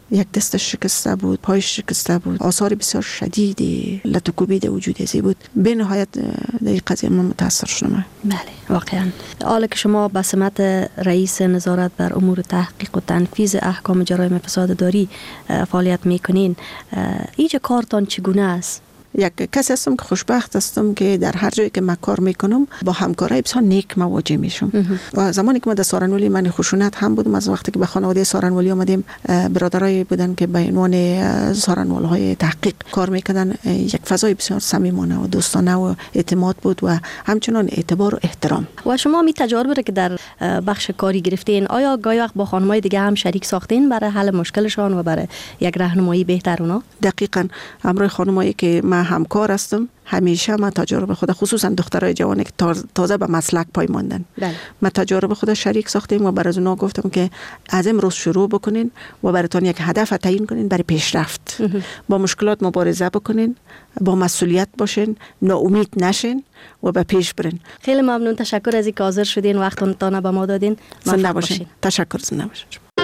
یک دستش شکسته بود، پایش شکسته بود، آثار بسیار شدیدی لطکوبی در وجود ازی بود. به نهایت در این قضیه من متاثر شدم. بله واقعا. حالا که شما به سمت رئیس نظارت بر امور تحقیق و تنفیذ احکام جرایم فساد داری فعالیت میکنین، اینجا کارتان چگونه است؟ یک کسی هستم که خوشبخت هستم که در هر جایی که من کار میکنم با همکارای بسیار نیک مواجه میشم. و زمانی که من در سارنولی من خشونت هم بودم، از وقتی که به خانواده سارنولی آمدیم، برادرای بودن که به عنوان سارنولهای تحقیق کار میکردن، یک فضای بسیار صمیمانه و دوستانه و اعتماد بود و همچنان اعتبار و احترام. و شما می تجارب که در بخش کاری گرفتین، آیا گاهی وقت با خانمای دیگه هم شریک ساختین برای حل مشکلشان و برای یک راهنمایی بهتر اونا؟ دقیقاً. همراه خانمایی که من همکار هستم، همیشه من تجارب خود، خصوصا دخترای جوانی که تازه به مسلک پای ماندن، من تجارب خود شریک ساختیم و برای اونا گفتم که از امروز شروع بکنین و براتون یک هدف تعیین کنین برای پیشرفت. با مشکلات مبارزه بکنین، با مسئولیت باشین، ناامید نشین و به پیش برین. خیلی ممنون، تشکر از اینکه حاضر شدین، وقتتون به ما دادین. زنده باشین. تشکر، زنده باشین.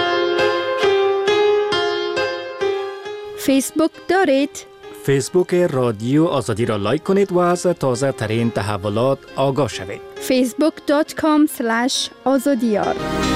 فیسبوک دارید؟ فیسبوک رادیو آزادی را لایک کنید و از تازه ترین تحولات آگاه شوید. facebook.com/azadiyar